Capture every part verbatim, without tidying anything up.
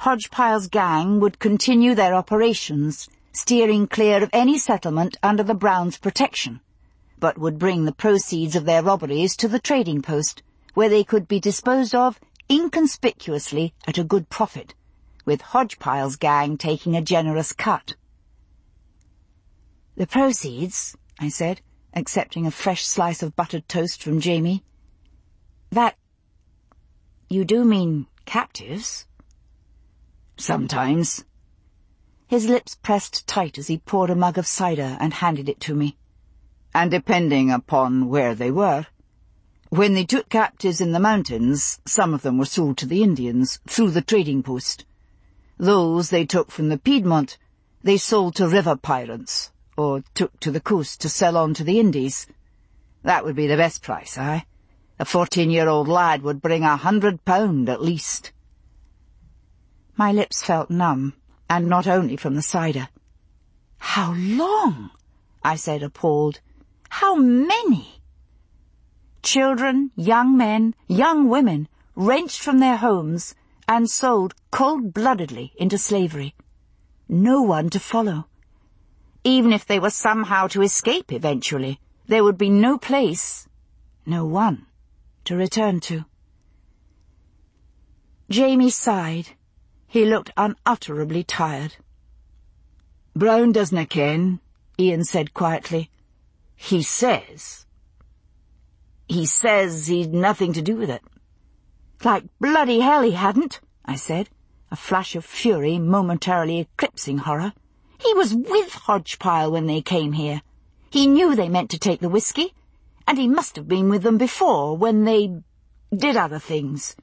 Hodgpile's gang would continue their operations, steering clear of any settlement under the Browns' protection, but would bring the proceeds of their robberies to the trading post, where they could be disposed of inconspicuously at a good profit, with Hodgpile's gang taking a generous cut. "The proceeds," I said, accepting a fresh slice of buttered toast from Jamie. "That... you do mean captives?" "Sometimes." His lips pressed tight as he poured a mug of cider and handed it to me. "And depending upon where they were. When they took captives in the mountains, some of them were sold to the Indians through the trading post. Those they took from the Piedmont, they sold to river pirates, or took to the coast to sell on to the Indies. That would be the best price, aye? A fourteen-year-old lad would bring a hundred pound at least." My lips felt numb, and not only from the cider. "How long?" I said, appalled. "How many?" Children, young men, young women, wrenched from their homes and sold cold-bloodedly into slavery. No one to follow. Even if they were somehow to escape eventually, there would be no place, no one, to return to. Jamie sighed. He looked unutterably tired. "Brown doesna ken," Ian said quietly. "He says. He says he'd nothing to do with it." "Like bloody hell he hadn't," I said, a flash of fury momentarily eclipsing horror. "He was with Hodgpile when they came here. He knew they meant to take the whiskey, and he must have been with them before, when they did other things."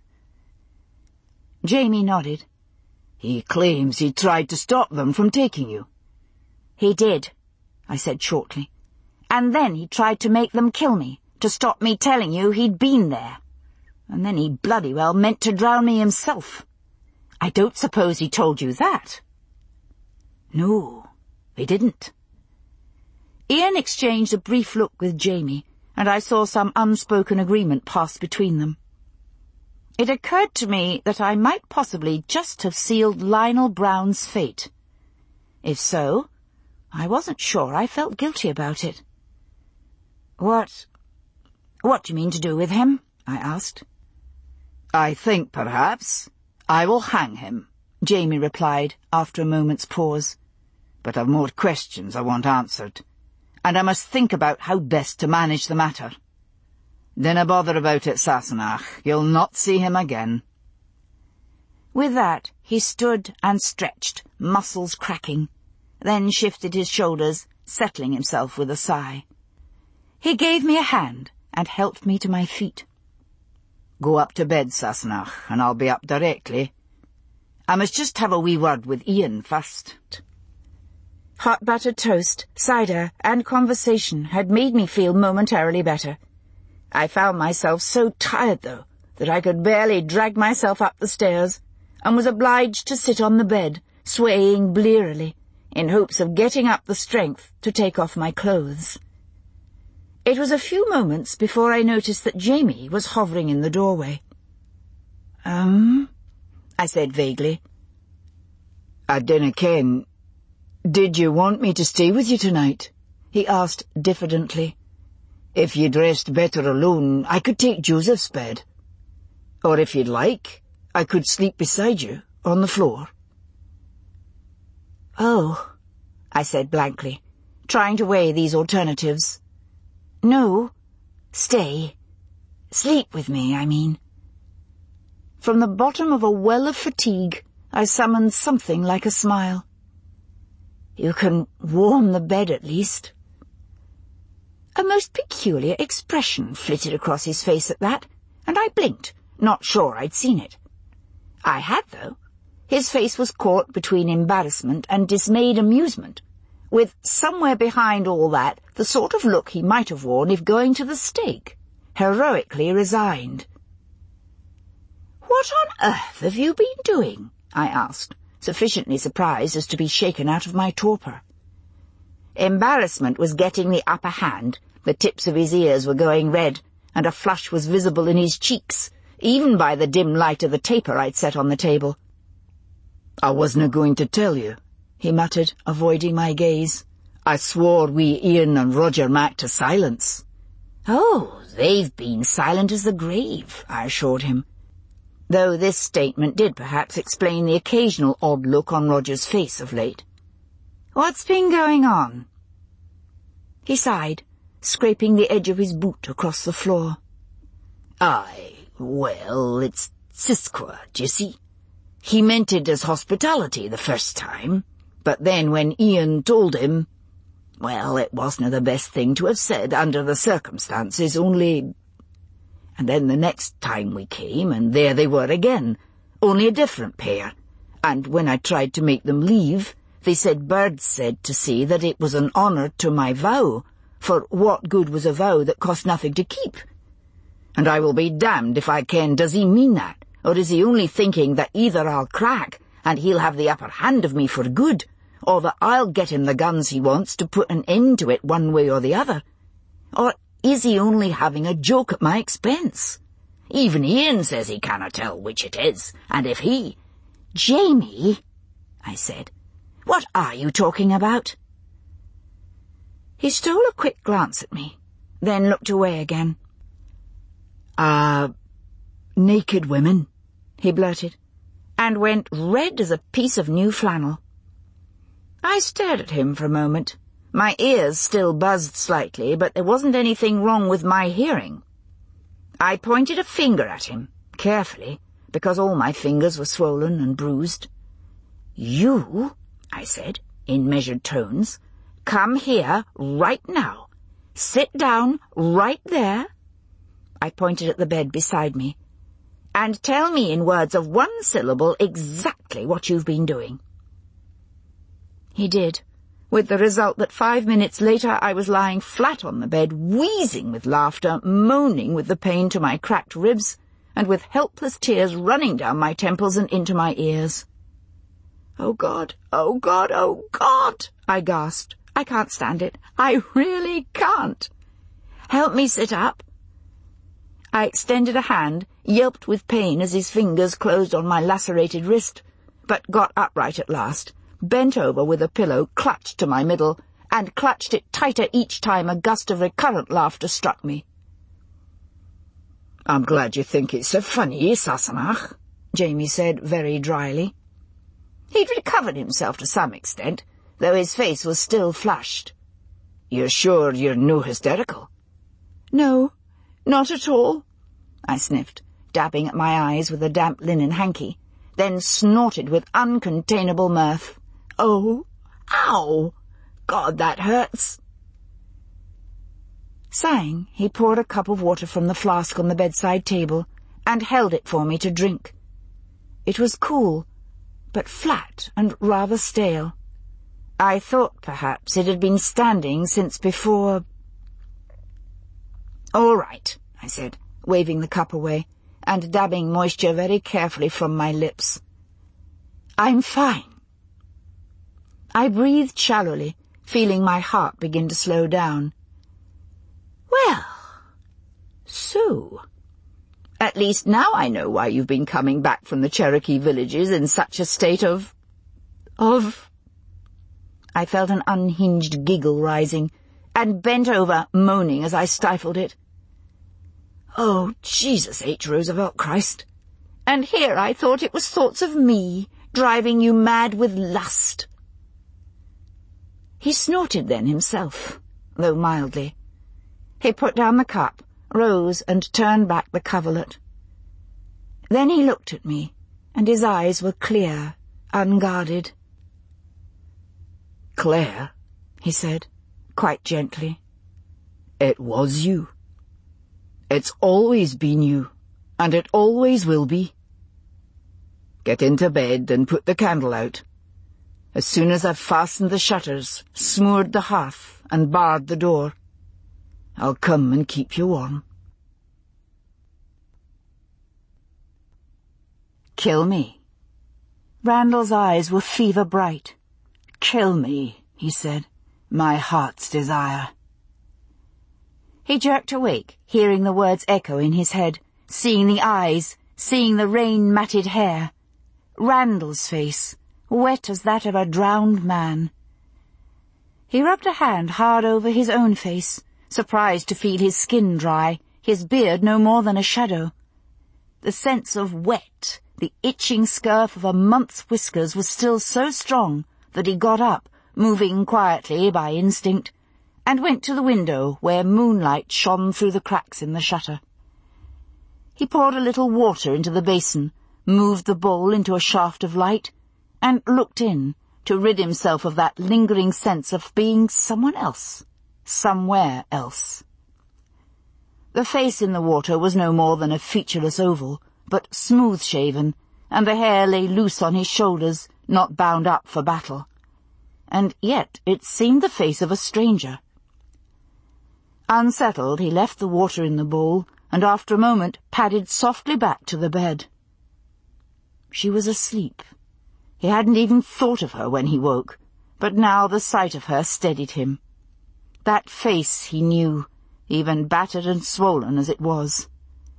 Jamie nodded. "He claims he tried to stop them from taking you." "He did," I said shortly. "And then he tried to make them kill me, to stop me telling you he'd been there. And then he bloody well meant to drown me himself. I don't suppose he told you that?" "No, he didn't." Ian exchanged a brief look with Jamie, and I saw some unspoken agreement pass between them. It occurred to me that I might possibly just have sealed Lionel Brown's fate. If so, I wasn't sure I felt guilty about it. What... what do you mean to do with him?" I asked. "I think, perhaps, I will hang him," Jamie replied after a moment's pause. "But I've more questions I want answered, and I must think about how best to manage the matter. Dinna bother about it, Sassenach. You'll not see him again." With that, he stood and stretched, muscles cracking, then shifted his shoulders, settling himself with a sigh. He gave me a hand and helped me to my feet. "Go up to bed, Sassenach, and I'll be up directly. I must just have a wee word with Ian first." Hot buttered toast, cider, and conversation had made me feel momentarily better. I found myself so tired, though, that I could barely drag myself up the stairs, and was obliged to sit on the bed, swaying blearily, in hopes of getting up the strength to take off my clothes. It was a few moments before I noticed that Jamie was hovering in the doorway. Um, I said vaguely. "I dinna ken. Did you want me to stay with you tonight?" he asked diffidently. "If you'd rest better alone, I could take Joseph's bed. Or if you'd like, I could sleep beside you, on the floor." "Oh," I said blankly, trying to weigh these alternatives. "No, stay. Sleep with me, I mean." From the bottom of a well of fatigue, I summoned something like a smile. "You can warm the bed at least." A most peculiar expression flitted across his face at that, and I blinked, not sure I'd seen it. I had, though. His face was caught between embarrassment and dismayed amusement, with somewhere behind all that the sort of look he might have worn if going to the stake, heroically resigned. "What on earth have you been doing?" I asked, sufficiently surprised as to be shaken out of my torpor. Embarrassment was getting the upper hand. The tips of his ears were going red, and a flush was visible in his cheeks, even by the dim light of the taper I'd set on the table. I wasn't going to tell you, he muttered, avoiding my gaze. I swore we Ian and Roger Mac to silence. Oh, they've been silent as the grave, I assured him, though this statement did perhaps explain the occasional odd look on Roger's face of late. What's been going on? He sighed, scraping the edge of his boot across the floor. Aye, well, it's Sisqua, d'ye see? He meant it as hospitality the first time, but then when Ian told him, well, it wasn't the best thing to have said under the circumstances, only... And then the next time we came, and there they were again, only a different pair, and when I tried to make them leave, they said birds said to say that it was an honour to my vow, for what good was a vow that cost nothing to keep? And I will be damned if I ken, does he mean that, or is he only thinking that either I'll crack, and he'll have the upper hand of me for good, or that I'll get him the guns he wants to put an end to it one way or the other? Or is he only having a joke at my expense? Even Ian says he cannot tell which it is, and if he... Jamie, I said, what are you talking about? He stole a quick glance at me, then looked away again. Ah, uh, naked women, he blurted, and went red as a piece of new flannel. I stared at him for a moment. My ears still buzzed slightly, but there wasn't anything wrong with my hearing. I pointed a finger at him, carefully, because all my fingers were swollen and bruised. You, I said, in measured tones, come here right now. Sit down right there. I pointed at the bed beside me. And tell me in words of one syllable exactly what you've been doing. He did, with the result that five minutes later I was lying flat on the bed, wheezing with laughter, moaning with the pain to my cracked ribs, and with helpless tears running down my temples and into my ears. Oh, God, oh, God, oh, God, I gasped. I can't stand it. I really can't. Help me sit up. I extended a hand, yelped with pain as his fingers closed on my lacerated wrist, but got upright at last, bent over with a pillow clutched to my middle, and clutched it tighter each time a gust of recurrent laughter struck me. I'm glad you think it's so funny, Sassenach, Jamie said very dryly. He'd recovered himself to some extent, though his face was still flushed. You're sure you're no hysterical? No, not at all, I sniffed, dabbing at my eyes with a damp linen hanky, then snorted with uncontainable mirth. Oh, ow! God, that hurts! Sighing, he poured a cup of water from the flask on the bedside table and held it for me to drink. It was cool, but flat and rather stale. I thought perhaps it had been standing since before... All right, I said, waving the cup away and dabbing moisture very carefully from my lips. I'm fine. I breathed shallowly, feeling my heart begin to slow down. Well, so... At least now I know why you've been coming back from the Cherokee villages in such a state of... of... I felt an unhinged giggle rising, and bent over, moaning as I stifled it. Oh, Jesus H. Roosevelt Christ! And here I thought it was thoughts of me, driving you mad with lust. He snorted then himself, though mildly. He put down the cup, rose and turned back the coverlet. Then he looked at me, and his eyes were clear, unguarded. Claire, he said, quite gently, it was you. It's always been you, and it always will be. Get into bed and put the candle out. As soon as I've fastened the shutters, smoothed the hearth, and barred the door, I'll come and keep you warm. Kill me. Randall's eyes were fever-bright. Kill me, he said, my heart's desire. He jerked awake, hearing the words echo in his head, seeing the eyes, seeing the rain-matted hair. Randall's face, wet as that of a drowned man. He rubbed a hand hard over his own face, surprised to feel his skin dry, his beard no more than a shadow. The sense of wet, the itching scurf of a month's whiskers, was still so strong that he got up, moving quietly by instinct, and went to the window where moonlight shone through the cracks in the shutter. He poured a little water into the basin, moved the bowl into a shaft of light, and looked in to rid himself of that lingering sense of being someone else, somewhere else. The face in the water was no more than a featureless oval, but smooth-shaven, and the hair lay loose on his shoulders, not bound up for battle. And yet it seemed the face of a stranger. Unsettled, he left the water in the bowl, and after a moment padded softly back to the bed. She was asleep. He hadn't even thought of her when he woke, but now the sight of her steadied him. That face he knew, even battered and swollen as it was.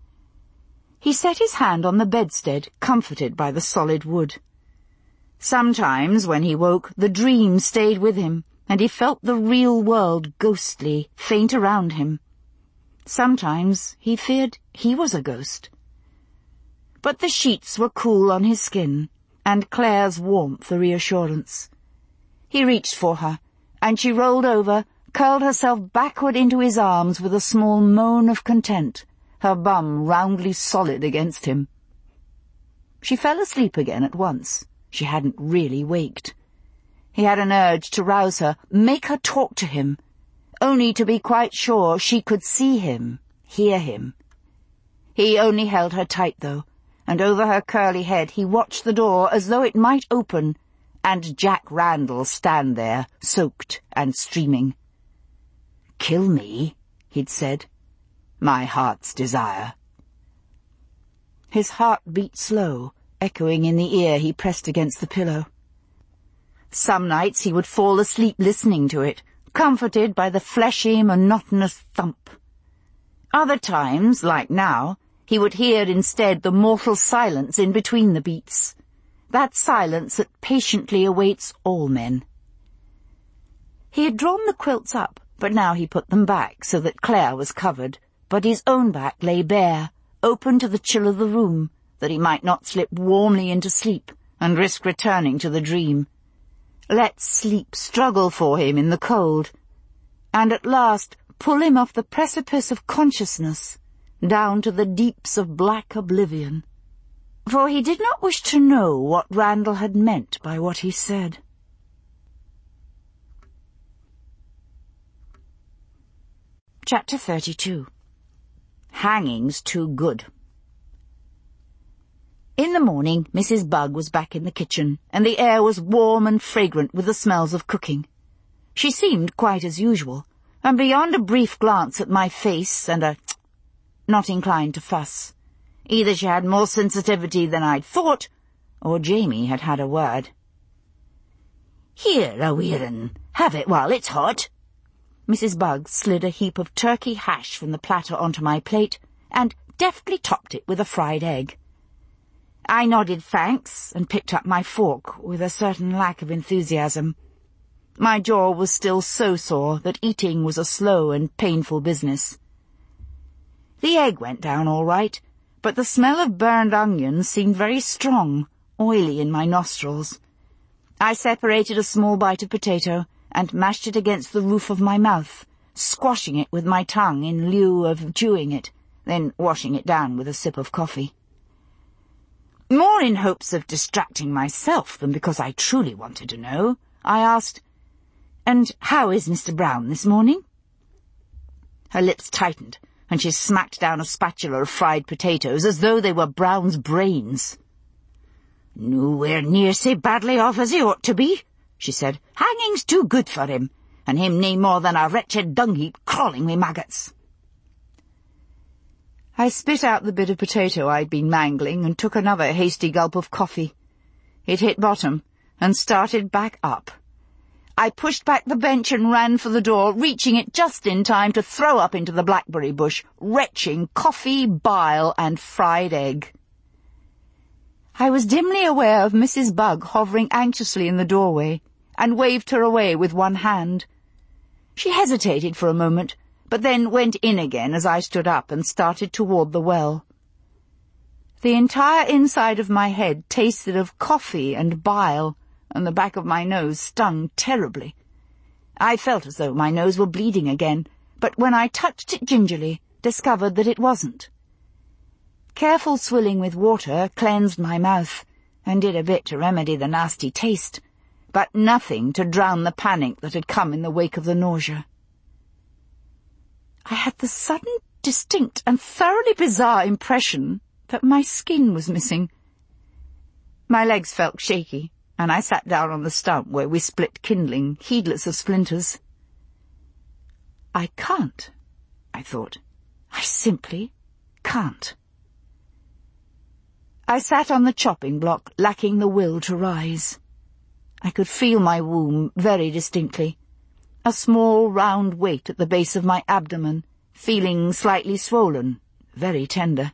He set his hand on the bedstead, comforted by the solid wood. Sometimes, when he woke, the dream stayed with him, and he felt the real world ghostly, faint around him. Sometimes he feared he was a ghost. But the sheets were cool on his skin, and Claire's warmth a reassurance. He reached for her, and she rolled over, curled herself backward into his arms with a small moan of content, her bum roundly solid against him. She fell asleep again at once. She hadn't really waked. He had an urge to rouse her, make her talk to him, only to be quite sure she could see him, hear him. He only held her tight, though, and over her curly head he watched the door as though it might open, and Jack Randall stand there, soaked and streaming. "Kill me," he'd said. "My heart's desire." His heart beat slow, echoing in the ear he pressed against the pillow. Some nights he would fall asleep listening to it, comforted by the fleshy, monotonous thump. Other times, like now, he would hear instead the mortal silence in between the beats, that silence that patiently awaits all men. He had drawn the quilts up, but now he put them back so that Claire was covered, but his own back lay bare, open to the chill of the room, that he might not slip warmly into sleep and risk returning to the dream. Let sleep struggle for him in the cold, and at last pull him off the precipice of consciousness, down to the deeps of black oblivion. For he did not wish to know what Randall had meant by what he said. Chapter thirty-two. Hanging's Too Good. In the morning, Missus Bug was back in the kitchen, and the air was warm and fragrant with the smells of cooking. She seemed quite as usual, and beyond a brief glance at my face and a not inclined to fuss. Either she had more sensitivity than I'd thought, or Jamie had had a word. "Here, a weerin', have it while it's hot." Missus Bug slid a heap of turkey hash from the platter onto my plate, and deftly topped it with a fried egg. I nodded thanks, and picked up my fork with a certain lack of enthusiasm. My jaw was still so sore that eating was a slow and painful business. The egg went down all right, but the smell of burned onions seemed very strong, oily in my nostrils. I separated a small bite of potato and mashed it against the roof of my mouth, squashing it with my tongue in lieu of chewing it, then washing it down with a sip of coffee. More in hopes of distracting myself than because I truly wanted to know, I asked, "And how is Mister Brown this morning?" Her lips tightened, and she smacked down a spatula of fried potatoes as though they were Brown's brains. "Nowhere near so badly off as he ought to be," she said. "Hanging's too good for him, and him nae more than a wretched dung-heap crawling wi' maggots." I spit out the bit of potato I'd been mangling and took another hasty gulp of coffee. It hit bottom and started back up. I pushed back the bench and ran for the door, reaching it just in time to throw up into the blackberry bush, retching coffee, bile, and fried egg. I was dimly aware of Missus Bug hovering anxiously in the doorway, and waved her away with one hand. She hesitated for a moment, but then went in again as I stood up and started toward the well. The entire inside of my head tasted of coffee and bile, and the back of my nose stung terribly. I felt as though my nose were bleeding again, but when I touched it gingerly, discovered that it wasn't. Careful swilling with water cleansed my mouth, and did a bit to remedy the nasty taste, but nothing to drown the panic that had come in the wake of the nausea. I had the sudden, distinct, and thoroughly bizarre impression that my skin was missing. My legs felt shaky, and I sat down on the stump where we split kindling, heedless of splinters. I can't, I thought. I simply can't. I sat on the chopping block, lacking the will to rise. I could feel my womb very distinctly, a small round weight at the base of my abdomen, feeling slightly swollen, very tender.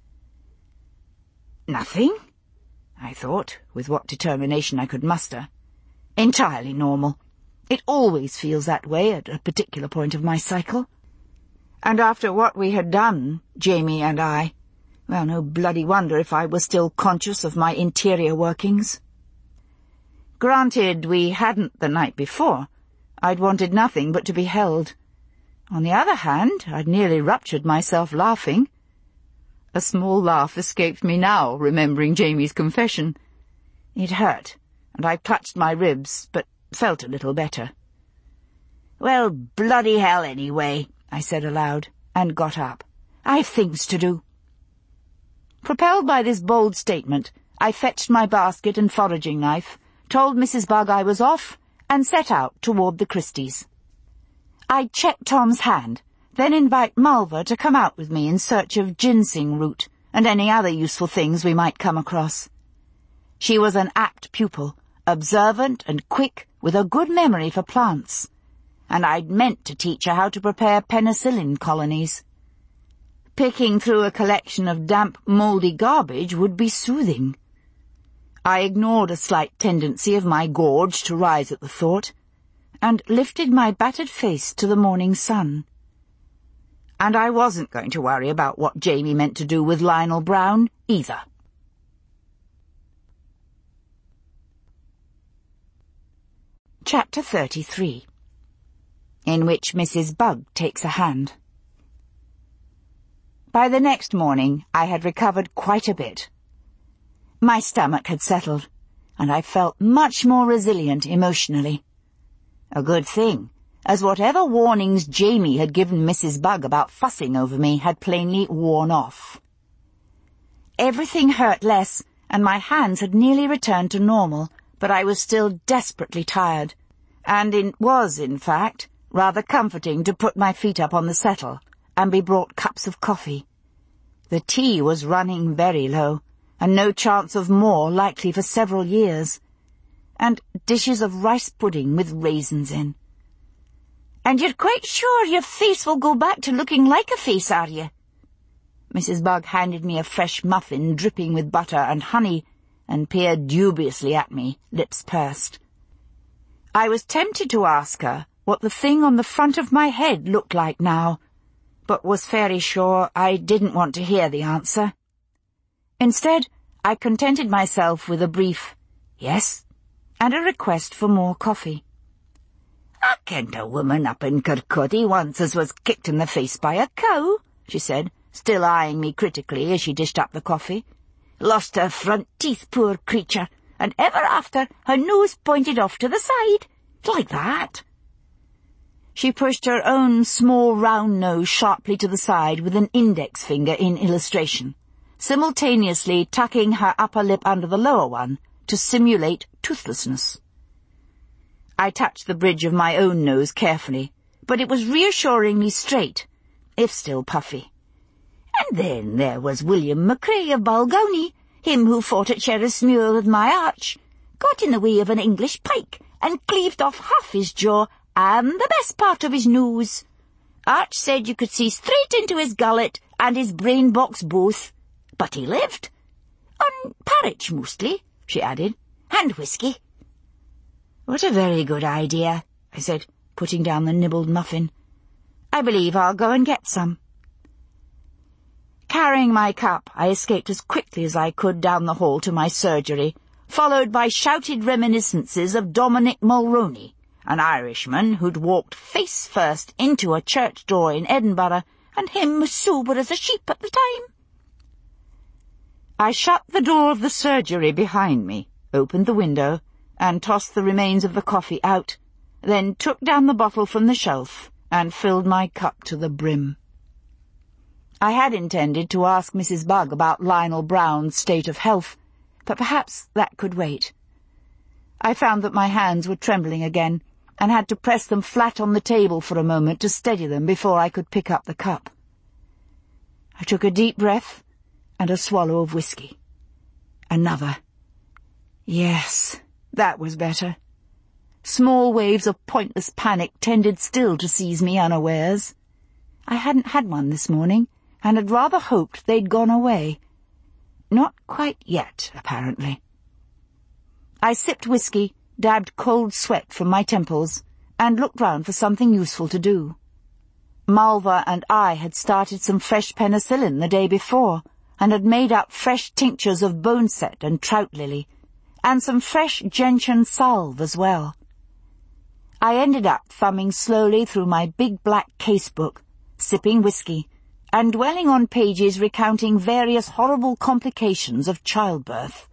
Nothing, I thought, with what determination I could muster. Entirely normal. It always feels that way at a particular point of my cycle. And after what we had done, Jamie and I, well, no bloody wonder if I was still conscious of my interior workings. Granted, we hadn't the night before. I'd wanted nothing but to be held. On the other hand, I'd nearly ruptured myself laughing. A small laugh escaped me now, remembering Jamie's confession. It hurt, and I clutched my ribs, but felt a little better. "Well, bloody hell anyway," I said aloud, and got up. "I've things to do." Propelled by this bold statement, I fetched my basket and foraging knife, told Missus Bug I was off, and set out toward the Christies. I'd check Tom's hand, then invite Mulver to come out with me in search of ginseng root and any other useful things we might come across. She was an apt pupil, observant and quick, with a good memory for plants, and I'd meant to teach her how to prepare penicillin colonies. Picking through a collection of damp, mouldy garbage would be soothing. I ignored a slight tendency of my gorge to rise at the thought, and lifted my battered face to the morning sun. And I wasn't going to worry about what Jamie meant to do with Lionel Brown, either. Chapter thirty-three, in which Missus Bug takes a hand. By the next morning I had recovered quite a bit. My stomach had settled, and I felt much more resilient emotionally. A good thing, as whatever warnings Jamie had given Missus Bug about fussing over me had plainly worn off. Everything hurt less, and my hands had nearly returned to normal, but I was still desperately tired, and it was, in fact, rather comforting to put my feet up on the settle and be brought cups of coffee. The tea was running very low, and no chance of more likely for several years, and dishes of rice pudding with raisins in. "And you're quite sure your face will go back to looking like a face, are you?" Missus Bug handed me a fresh muffin dripping with butter and honey, and peered dubiously at me, lips pursed. I was tempted to ask her what the thing on the front of my head looked like now, but was fairly sure I didn't want to hear the answer. Instead, I contented myself with a brief "yes" and a request for more coffee. "I kent a woman up in Kirkcaldy once as was kicked in the face by a cow," she said, still eyeing me critically as she dished up the coffee. "Lost her front teeth, poor creature, and ever after her nose pointed off to the side, like that." She pushed her own small round nose sharply to the side with an index finger in illustration, simultaneously tucking her upper lip under the lower one to simulate toothlessness. I touched the bridge of my own nose carefully, but it was reassuringly straight, if still puffy. "And then there was William McCrea of Balgownie, him who fought at Sherrismuir with my Arch, got in the way of an English pike, and cleaved off half his jaw and the best part of his nose. Arch said you could see straight into his gullet and his brain box both, but he lived. On porridge, mostly," she added. "And whiskey." "What a very good idea," I said, putting down the nibbled muffin. "I believe I'll go and get some." Carrying my cup, I escaped as quickly as I could down the hall to my surgery, followed by shouted reminiscences of Dominic Mulroney, an Irishman who'd walked face first into a church door in Edinburgh, and him as sober as a sheep at the time. I shut the door of the surgery behind me, opened the window, and tossed the remains of the coffee out, then took down the bottle from the shelf and filled my cup to the brim. I had intended to ask Missus Bugg about Lionel Brown's state of health, but perhaps that could wait. I found that my hands were trembling again, and had to press them flat on the table for a moment to steady them before I could pick up the cup. I took a deep breath and a swallow of whiskey. Another. Yes, that was better. Small waves of pointless panic tended still to seize me unawares. I hadn't had one this morning, and had rather hoped they'd gone away. Not quite yet, apparently. I sipped whiskey, dabbed cold sweat from my temples, and looked round for something useful to do. Malva and I had started some fresh penicillin the day before, and had made up fresh tinctures of boneset and trout lily, and some fresh gentian salve as well. I ended up thumbing slowly through my big black casebook, sipping whiskey, and dwelling on pages recounting various horrible complications of childbirth.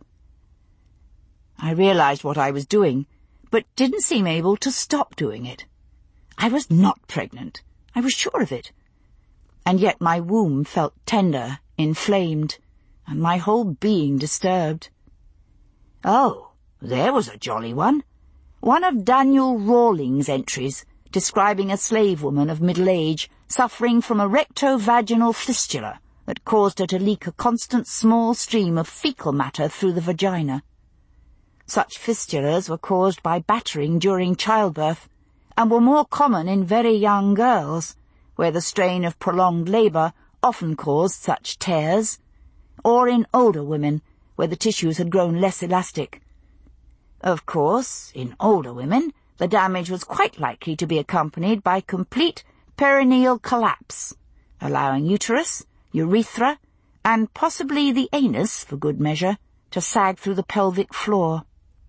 I realized what I was doing, but didn't seem able to stop doing it. I was not pregnant. I was sure of it. And yet my womb felt tender, inflamed, and my whole being disturbed. Oh, there was a jolly one. One of Daniel Rawlings' entries, describing a slave woman of middle age suffering from a rectovaginal fistula that caused her to leak a constant small stream of fecal matter through the vagina. Such fistulas were caused by battering during childbirth, and were more common in very young girls, where the strain of prolonged labour often caused such tears, or in older women, where the tissues had grown less elastic. Of course, in older women, the damage was quite likely to be accompanied by complete perineal collapse, allowing uterus, urethra, and possibly the anus, for good measure, to sag through the pelvic floor.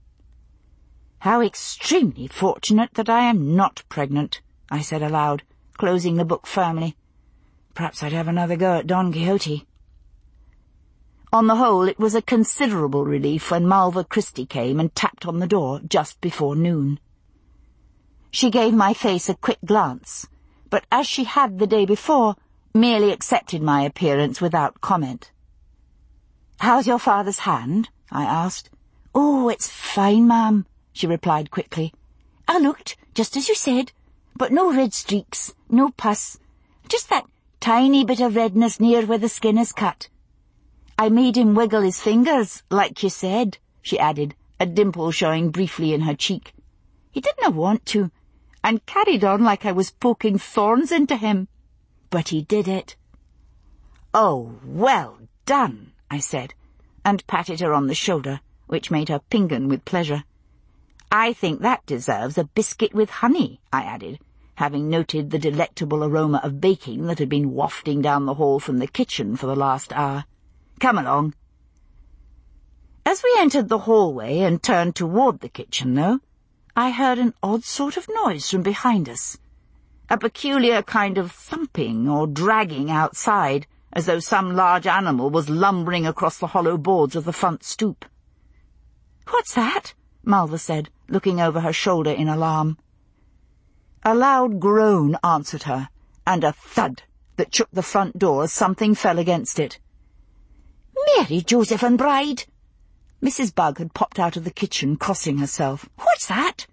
"How extremely fortunate that I am not pregnant," I said aloud, closing the book firmly. Perhaps I'd have another go at Don Quixote. On the whole, it was a considerable relief when Malva Christie came and tapped on the door just before noon. She gave my face a quick glance, but as she had the day before, merely accepted my appearance without comment. "How's your father's hand?" I asked. "Oh, it's fine, ma'am," she replied quickly. "I looked, just as you said, but no red streaks, no pus, just that tiny bit of redness near where the skin is cut. I made him wiggle his fingers, like you said," she added, a dimple showing briefly in her cheek. "He didn't want to, and carried on like I was poking thorns into him. But he did it." "Oh, well done," I said, and patted her on the shoulder, which made her pinken with pleasure. "I think that deserves a biscuit with honey," I added, having noted the delectable aroma of baking that had been wafting down the hall from the kitchen for the last hour. "Come along." As we entered the hallway and turned toward the kitchen, though, I heard an odd sort of noise from behind us, a peculiar kind of thumping or dragging outside, as though some large animal was lumbering across the hollow boards of the front stoop. "What's that?" Malva said, looking over her shoulder in alarm. A loud groan answered her, and a thud that shook the front door as something fell against it. "Mary Joseph and Bride!" Missus Bugg had popped out of the kitchen, crossing herself. "What's that?"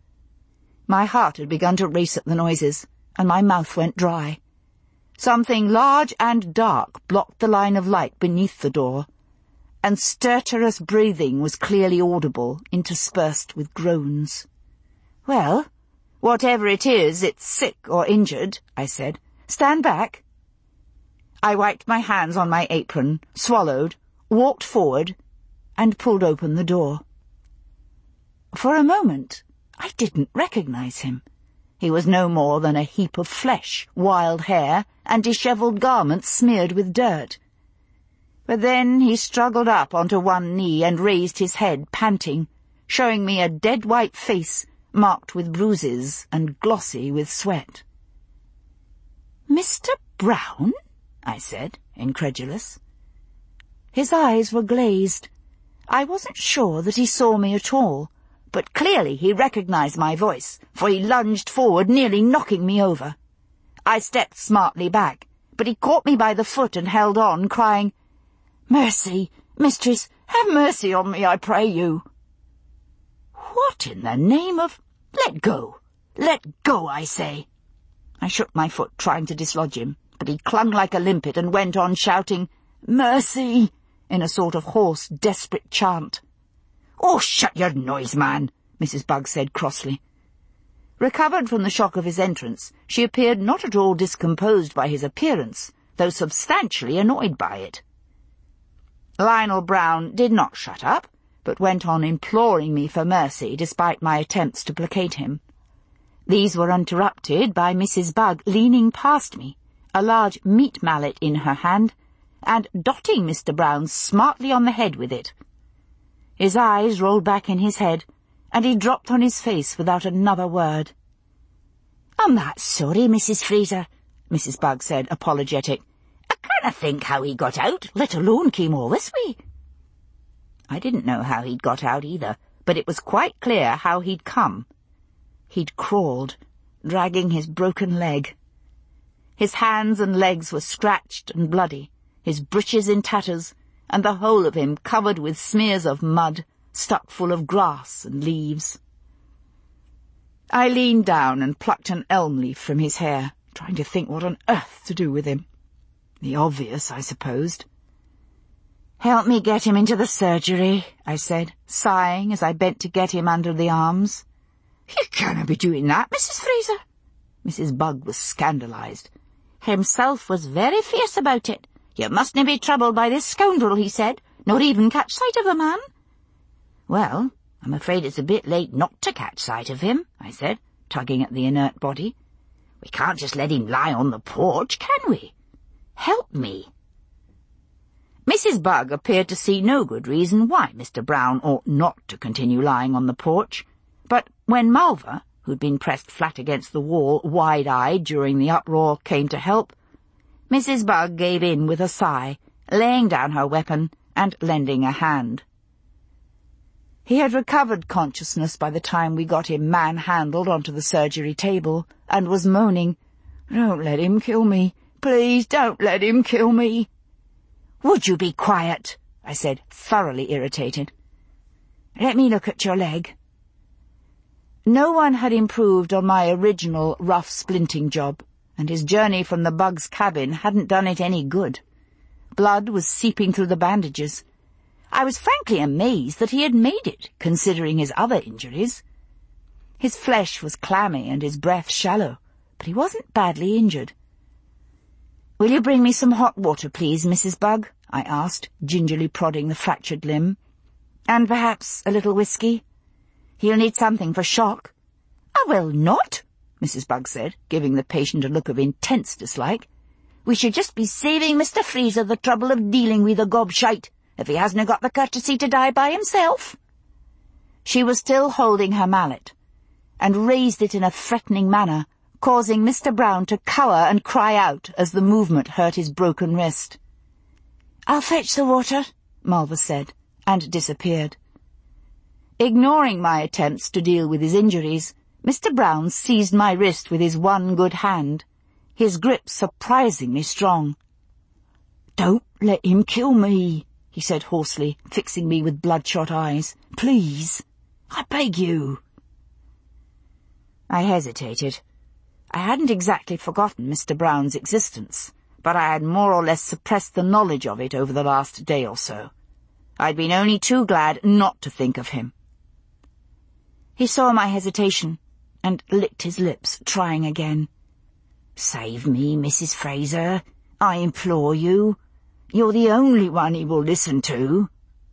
My heart had begun to race at the noises, and my mouth went dry. Something large and dark blocked the line of light beneath the door, and stertorous breathing was clearly audible, interspersed with groans. "Well, whatever it is, it's sick or injured," I said. "Stand back." I wiped my hands on my apron, swallowed, walked forward, and pulled open the door. For a moment, I didn't recognize him. He was no more than a heap of flesh, wild hair, and dishevelled garments smeared with dirt. But then he struggled up onto one knee and raised his head, panting, showing me a dead-white face marked with bruises and glossy with sweat. "Mister Brown?" I said, incredulous. His eyes were glazed. I wasn't sure that he saw me at all, but clearly he recognized my voice, for he lunged forward, nearly knocking me over. I stepped smartly back, but he caught me by the foot and held on, crying, "Mercy, mistress, have mercy on me, I pray you." "What in the name of—" "Let go! Let go, I say!" I shook my foot, trying to dislodge him, but he clung like a limpet and went on shouting, "Mercy!" in a sort of hoarse, desperate chant. "Oh, shut your noise, man," Missus Bugg said crossly. Recovered from the shock of his entrance, she appeared not at all discomposed by his appearance, though substantially annoyed by it. Lionel Brown did not shut up, but went on imploring me for mercy despite my attempts to placate him. These were interrupted by Missus Bugg leaning past me, a large meat mallet in her hand, and dotting Mister Brown smartly on the head with it. His eyes rolled back in his head, and he dropped on his face without another word. "I'm that sorry, Missus Fraser," Missus Bugg said, apologetic. "I can't think how he got out, let alone came all this way." I didn't know how he'd got out either, but it was quite clear how he'd come. He'd crawled, dragging his broken leg. His hands and legs were scratched and bloody, his breeches in tatters, and the whole of him covered with smears of mud, stuck full of grass and leaves. I leaned down and plucked an elm leaf from his hair, trying to think what on earth to do with him. The obvious, I supposed. "Help me get him into the surgery," I said, sighing as I bent to get him under the arms. "You can't be doing that, Missus Fraser." Missus Bugg was scandalized. "Himself was very fierce about it. You mustn't be troubled by this scoundrel," he said, "nor even catch sight of the man." "Well, I'm afraid it's a bit late not to catch sight of him," I said, tugging at the inert body. "We can't just let him lie on the porch, can we? Help me." Missus Bugg appeared to see no good reason why Mister Brown ought not to continue lying on the porch, but when Malva, who'd been pressed flat against the wall, wide-eyed during the uproar, came to help, Missus Bugg gave in with a sigh, laying down her weapon and lending a hand. He had recovered consciousness by the time we got him manhandled onto the surgery table, and was moaning, "Don't let him kill me. Please don't let him kill me." "Would you be quiet?" I said, thoroughly irritated. "Let me look at your leg." No one had improved on my original rough splinting job, and his journey from the Bug's cabin hadn't done it any good. Blood was seeping through the bandages. I was frankly amazed that he had made it, considering his other injuries. His flesh was clammy and his breath shallow, but he wasn't badly injured. "Will you bring me some hot water, please, Missus Bugg?" I asked, gingerly prodding the fractured limb. "And perhaps a little whiskey? He'll need something for shock." "I will not," Missus Bugg said, giving the patient a look of intense dislike. "We should just be saving Mister Fraser the trouble of dealing with a gobshite, if he hasn't got the courtesy to die by himself." She was still holding her mallet, and raised it in a threatening manner, causing Mister Brown to cower and cry out as the movement hurt his broken wrist. "I'll fetch the water," Malva said, and disappeared. Ignoring my attempts to deal with his injuries, Mister Brown seized my wrist with his one good hand, his grip surprisingly strong. "Don't let him kill me," he said hoarsely, fixing me with bloodshot eyes. "Please, I beg you." I hesitated. I hadn't exactly forgotten Mister Brown's existence, but I had more or less suppressed the knowledge of it over the last day or so. I'd been only too glad not to think of him. He saw my hesitation, and licked his lips, trying again. "Save me, Missus Fraser, I implore you. You're the only one he will listen to."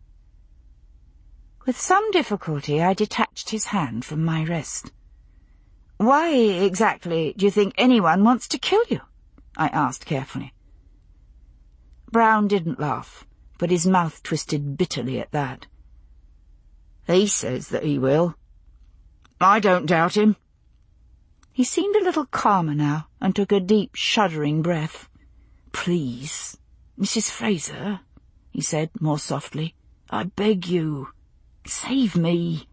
With some difficulty I detached his hand from my wrist. "Why exactly do you think anyone wants to kill you?" I asked carefully. Brown didn't laugh, but his mouth twisted bitterly at that. "He says that he will. I don't doubt him." He seemed a little calmer now, and took a deep, shuddering breath. "Please, Missus Fraser," he said more softly, "I beg you, save me."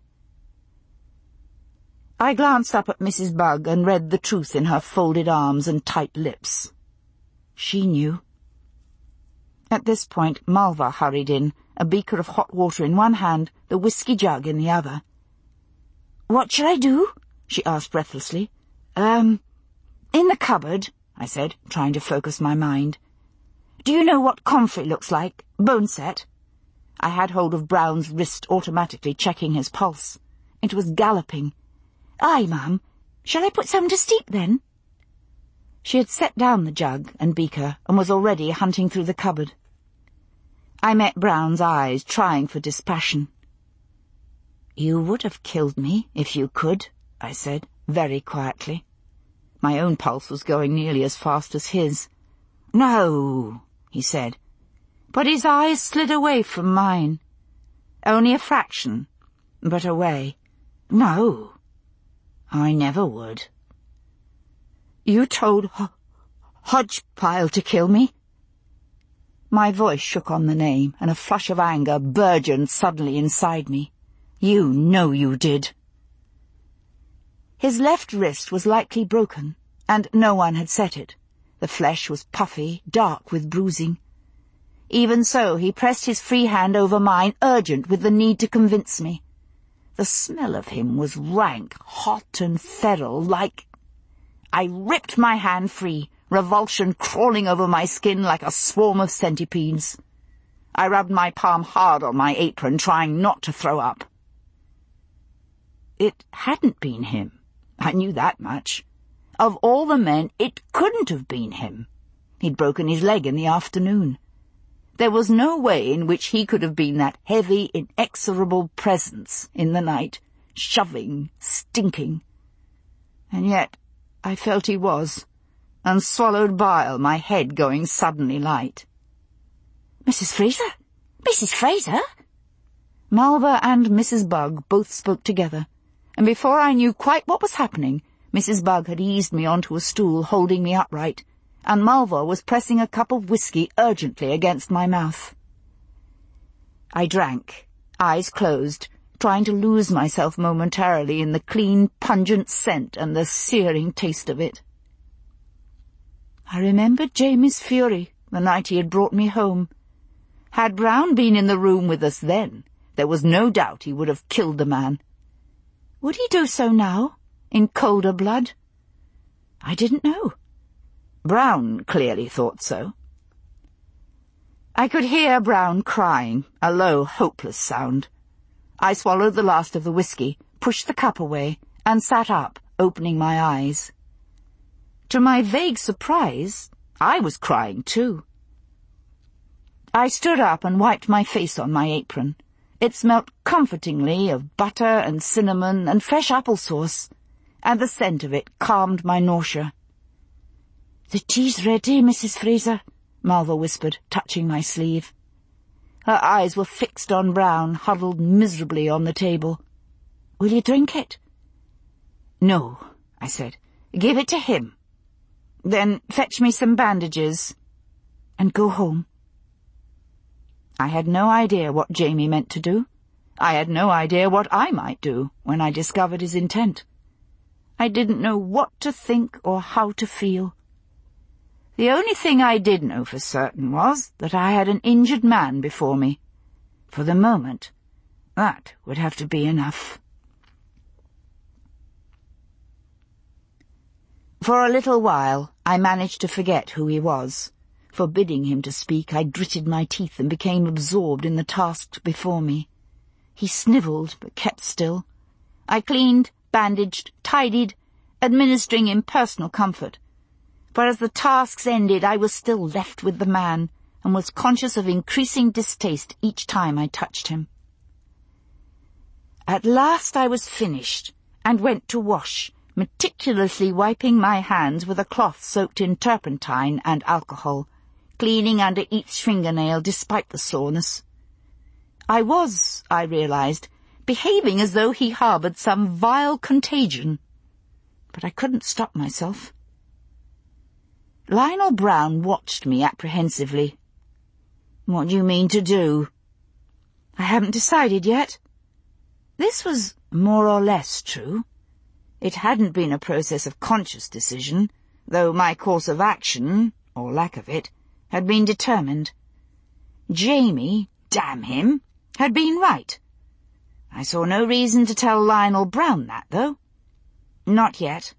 I glanced up at Missus Bugg and read the truth in her folded arms and tight lips. She knew. At this point Malva hurried in, a beaker of hot water in one hand, the whiskey jug in the other. "What shall I do?" she asked breathlessly. Um, in the cupboard," I said, trying to focus my mind. "Do you know what comfrey looks like? Boneset?" I had hold of Brown's wrist, automatically checking his pulse. It was galloping. "Aye, ma'am. Shall I put some to steep, then?" She had set down the jug and beaker and was already hunting through the cupboard. I met Brown's eyes, trying for dispassion. "You would have killed me if you could," I said, very quietly. My own pulse was going nearly as fast as his. "No," he said, but his eyes slid away from mine. Only a fraction, but away. "No, I never would." "You told H- Hodgepile to kill me?" My voice shook on the name, and a flush of anger burgeoned suddenly inside me. "You know you did." His left wrist was likely broken, and no one had set it. The flesh was puffy, dark with bruising. Even so, he pressed his free hand over mine, urgent with the need to convince me. The smell of him was rank, hot and feral, like... I ripped my hand free, revulsion crawling over my skin like a swarm of centipedes. I rubbed my palm hard on my apron, trying not to throw up. It hadn't been him. I knew that much. Of all the men, it couldn't have been him. He'd broken his leg in the afternoon. There was no way in which he could have been that heavy, inexorable presence in the night, shoving, stinking. And yet I felt he was, and swallowed bile, my head going suddenly light. "Missus Fraser? Missus Fraser?" Malva and Missus Bugg both spoke together, and before I knew quite what was happening, Missus Bugg had eased me onto a stool, holding me upright, and Malva was pressing a cup of whiskey urgently against my mouth. I drank, eyes closed, trying to lose myself momentarily in the clean, pungent scent and the searing taste of it. I remembered Jamie's fury the night he had brought me home. Had Brown been in the room with us then, there was no doubt he would have killed the man. Would he do so now, in colder blood? I didn't know. Brown clearly thought so. I could hear Brown crying, a low, hopeless sound. I swallowed the last of the whiskey, pushed the cup away, and sat up, opening my eyes. To my vague surprise, I was crying too. I stood up and wiped my face on my apron. It smelt comfortingly of butter and cinnamon and fresh applesauce, and the scent of it calmed my nausea. "The tea's ready, Missus Fraser," Malva whispered, touching my sleeve. Her eyes were fixed on Brown, huddled miserably on the table. "Will you drink it?" "No," I said. "Give it to him. Then fetch me some bandages, and go home." I had no idea what Jamie meant to do. I had no idea what I might do when I discovered his intent. I didn't know what to think or how to feel. The only thing I did know for certain was that I had an injured man before me. For the moment, that would have to be enough. For a little while, I managed to forget who he was. Forbidding him to speak, I gritted my teeth and became absorbed in the task before me. He snivelled, but kept still. I cleaned, bandaged, tidied, administering impersonal comfort. But as the tasks ended, I was still left with the man, and was conscious of increasing distaste each time I touched him. At last I was finished, and went to wash, meticulously wiping my hands with a cloth soaked in turpentine and alcohol, cleaning under each fingernail despite the soreness. I was, I realized, behaving as though he harboured some vile contagion, but I couldn't stop myself. Lionel Brown watched me apprehensively. "What do you mean to do?" "I haven't decided yet." This was more or less true. It hadn't been a process of conscious decision, though my course of action, or lack of it, had been determined. Jamie, damn him, had been right. I saw no reason to tell Lionel Brown that, though. Not yet.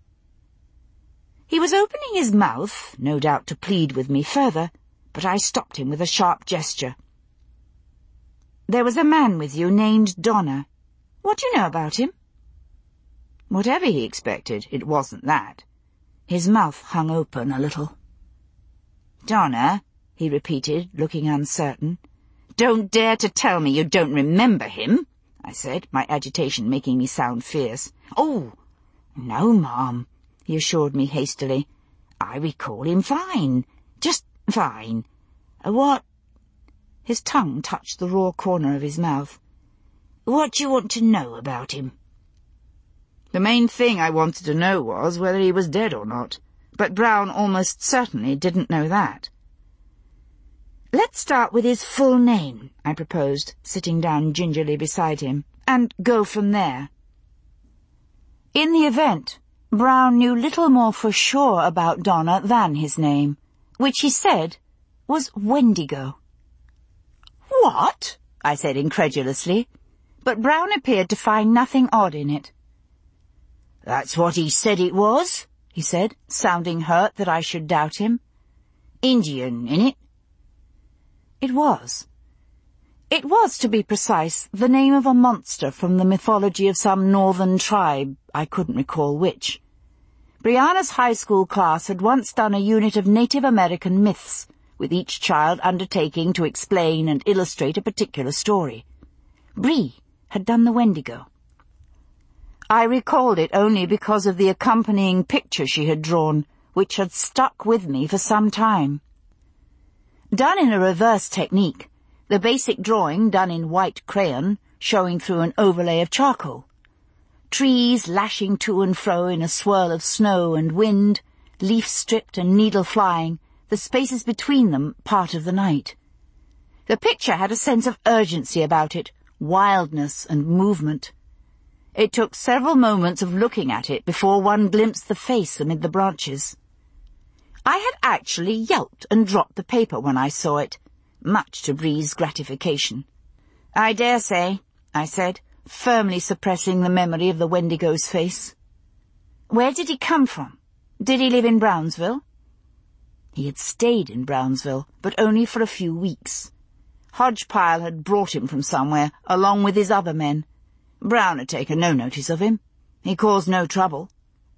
He was opening his mouth, no doubt to plead with me further, but I stopped him with a sharp gesture. "There was a man with you named Donner. What do you know about him?" Whatever he expected, it wasn't that. His mouth hung open a little. "Donner," he repeated, looking uncertain. "Don't dare to tell me you don't remember him," I said, my agitation making me sound fierce. "Oh, no, Ma'am," he assured me hastily. "I recall him fine. Just fine. What—" His tongue touched the raw corner of his mouth. "What do you want to know about him?" The main thing I wanted to know was whether he was dead or not, but Brown almost certainly didn't know that. "Let's start with his full name," I proposed, sitting down gingerly beside him, "and go from there." In the event, Brown knew little more for sure about Donner than his name, which he said was Wendigo. "What?" I said incredulously, but Brown appeared to find nothing odd in it. "That's what he said it was," he said, sounding hurt that I should doubt him. "Indian, innit?" It was. It was, to be precise, the name of a monster from the mythology of some northern tribe, I couldn't recall which. Brianna's high school class had once done a unit of Native American myths, with each child undertaking to explain and illustrate a particular story. Bree had done the Wendigo. I recalled it only because of the accompanying picture she had drawn, which had stuck with me for some time. Done in a reverse technique, the basic drawing done in white crayon, showing through an overlay of charcoal. Trees lashing to and fro in a swirl of snow and wind, leaf stripped and needle flying, the spaces between them part of the night. The picture had a sense of urgency about it, wildness and movement. It took several moments of looking at it before one glimpsed the face amid the branches. I had actually yelped and dropped the paper when I saw it, much to Bree's gratification. "I dare say," I said, firmly suppressing the memory of the Wendigo's face. "Where did he come from? Did he live in Brownsville?" He had stayed in Brownsville, but only for a few weeks. Hodgepile had brought him from somewhere, along with his other men. Brown had taken no notice of him. He caused no trouble.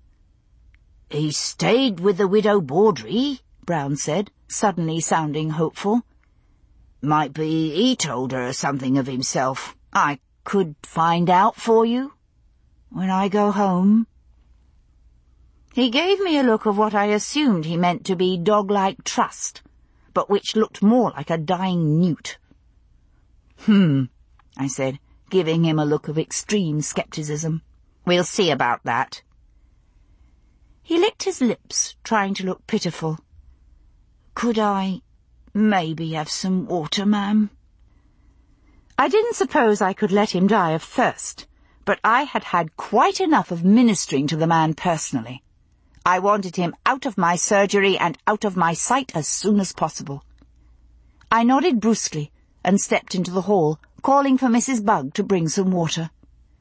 "He stayed with the widow Bawdrey," Brown said, suddenly sounding hopeful. "Might be he told her something of himself. I could find out for you when I go home." He gave me a look of what I assumed he meant to be dog-like trust, but which looked more like a dying newt. "Hmm," I said, giving him a look of extreme scepticism. "We'll see about that." He licked his lips, trying to look pitiful. "Could I maybe have some water, ma'am?" I didn't suppose I could let him die of thirst, but I had had quite enough of ministering to the man personally. I wanted him out of my surgery and out of my sight as soon as possible. I nodded brusquely and stepped into the hall, calling for Missus Bugg to bring some water.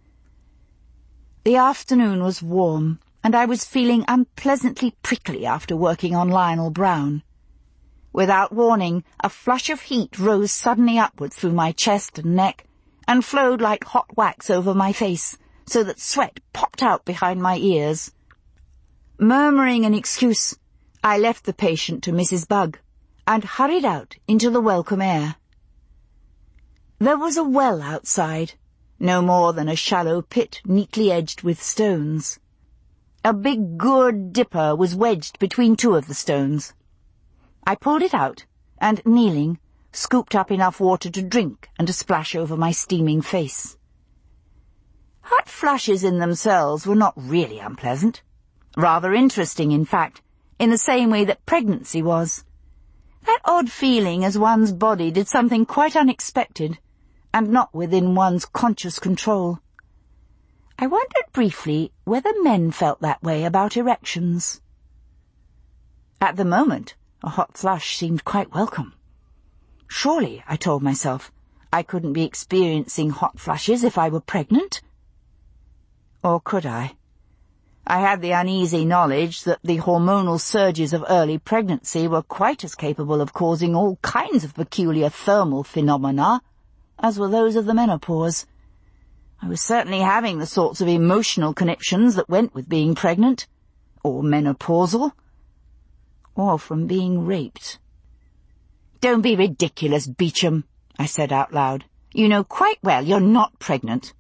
The afternoon was warm, and I was feeling unpleasantly prickly after working on Lionel Brown. Without warning, a flush of heat rose suddenly upward through my chest and neck, and flowed like hot wax over my face, so that sweat popped out behind my ears. Murmuring an excuse, I left the patient to Missus Bugg, and hurried out into the welcome air. There was a well outside, no more than a shallow pit neatly edged with stones. A big gourd dipper was wedged between two of the stones. I pulled it out, and, kneeling, scooped up enough water to drink and to splash over my steaming face. Hot flushes in themselves were not really unpleasant. Rather interesting, in fact, in the same way that pregnancy was. That odd feeling as one's body did something quite unexpected, and not within one's conscious control. I wondered briefly whether men felt that way about erections. At the moment, a hot flush seemed quite welcome. Surely, I told myself, I couldn't be experiencing hot flushes if I were pregnant. Or could I? I had the uneasy knowledge that the hormonal surges of early pregnancy were quite as capable of causing all kinds of peculiar thermal phenomena as were those of the menopause. I was certainly having the sorts of emotional conniptions that went with being pregnant, or menopausal, or from being raped. "Don't be ridiculous, Beecham," I said out loud. "You know quite well you're not pregnant."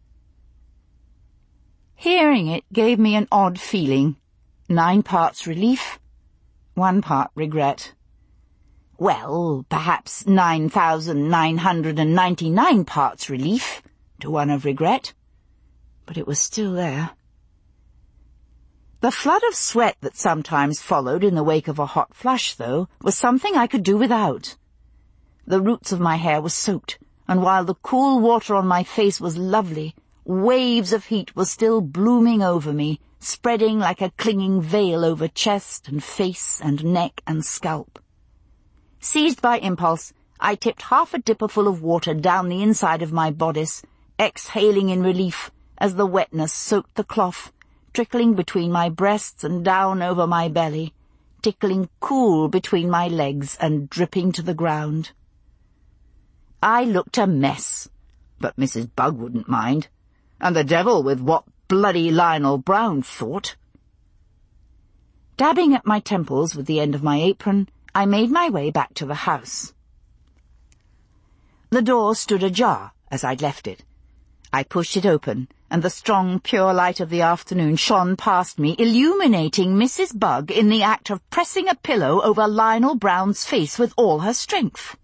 Hearing it gave me an odd feeling, nine parts relief, one part regret. Well, perhaps nine thousand nine hundred and ninety-nine parts relief to one of regret, but it was still there. The flood of sweat that sometimes followed in the wake of a hot flush, though, was something I could do without. The roots of my hair were soaked, and while the cool water on my face was lovely, waves of heat were still blooming over me, spreading like a clinging veil over chest and face and neck and scalp. Seized by impulse, I tipped half a dipperful of water down the inside of my bodice, exhaling in relief as the wetness soaked the cloth, trickling between my breasts and down over my belly, tickling cool between my legs and dripping to the ground. I looked a mess, but Missus Bug wouldn't mind, and the devil with what bloody Lionel Brown thought. Dabbing at my temples with the end of my apron, I made my way back to the house. The door stood ajar as I'd left it. I pushed it open, and the strong, pure light of the afternoon shone past me, illuminating Missus Bug in the act of pressing a pillow over Lionel Brown's face with all her strength.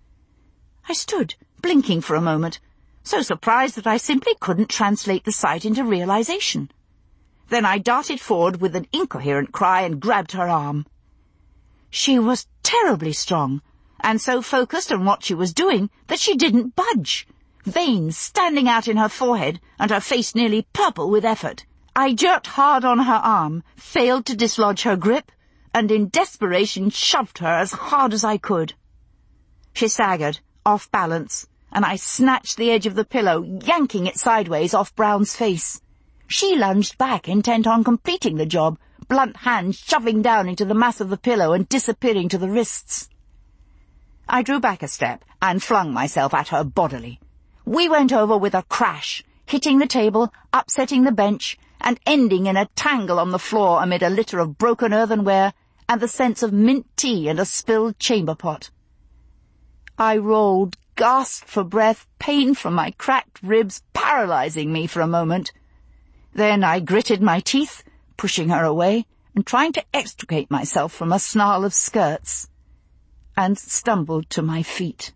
I stood, blinking for a moment, so surprised that I simply couldn't translate the sight into realization. Then I darted forward with an incoherent cry and grabbed her arm. She was terribly strong, and so focused on what she was doing that she didn't budge, veins standing out in her forehead and her face nearly purple with effort. I jerked hard on her arm, failed to dislodge her grip, and in desperation shoved her as hard as I could. She staggered, off balance, and I snatched the edge of the pillow, yanking it sideways off Brown's face. She lunged back, intent on completing the job, blunt hands shoving down into the mass of the pillow and disappearing to the wrists. I drew back a step and flung myself at her bodily. We went over with a crash, hitting the table, upsetting the bench, and ending in a tangle on the floor amid a litter of broken earthenware and the scents of mint tea and a spilled chamber pot. I rolled, gasped for breath, pain from my cracked ribs paralyzing me for a moment. Then I gritted my teeth, pushing her away and trying to extricate myself from a snarl of skirts, and stumbled to my feet.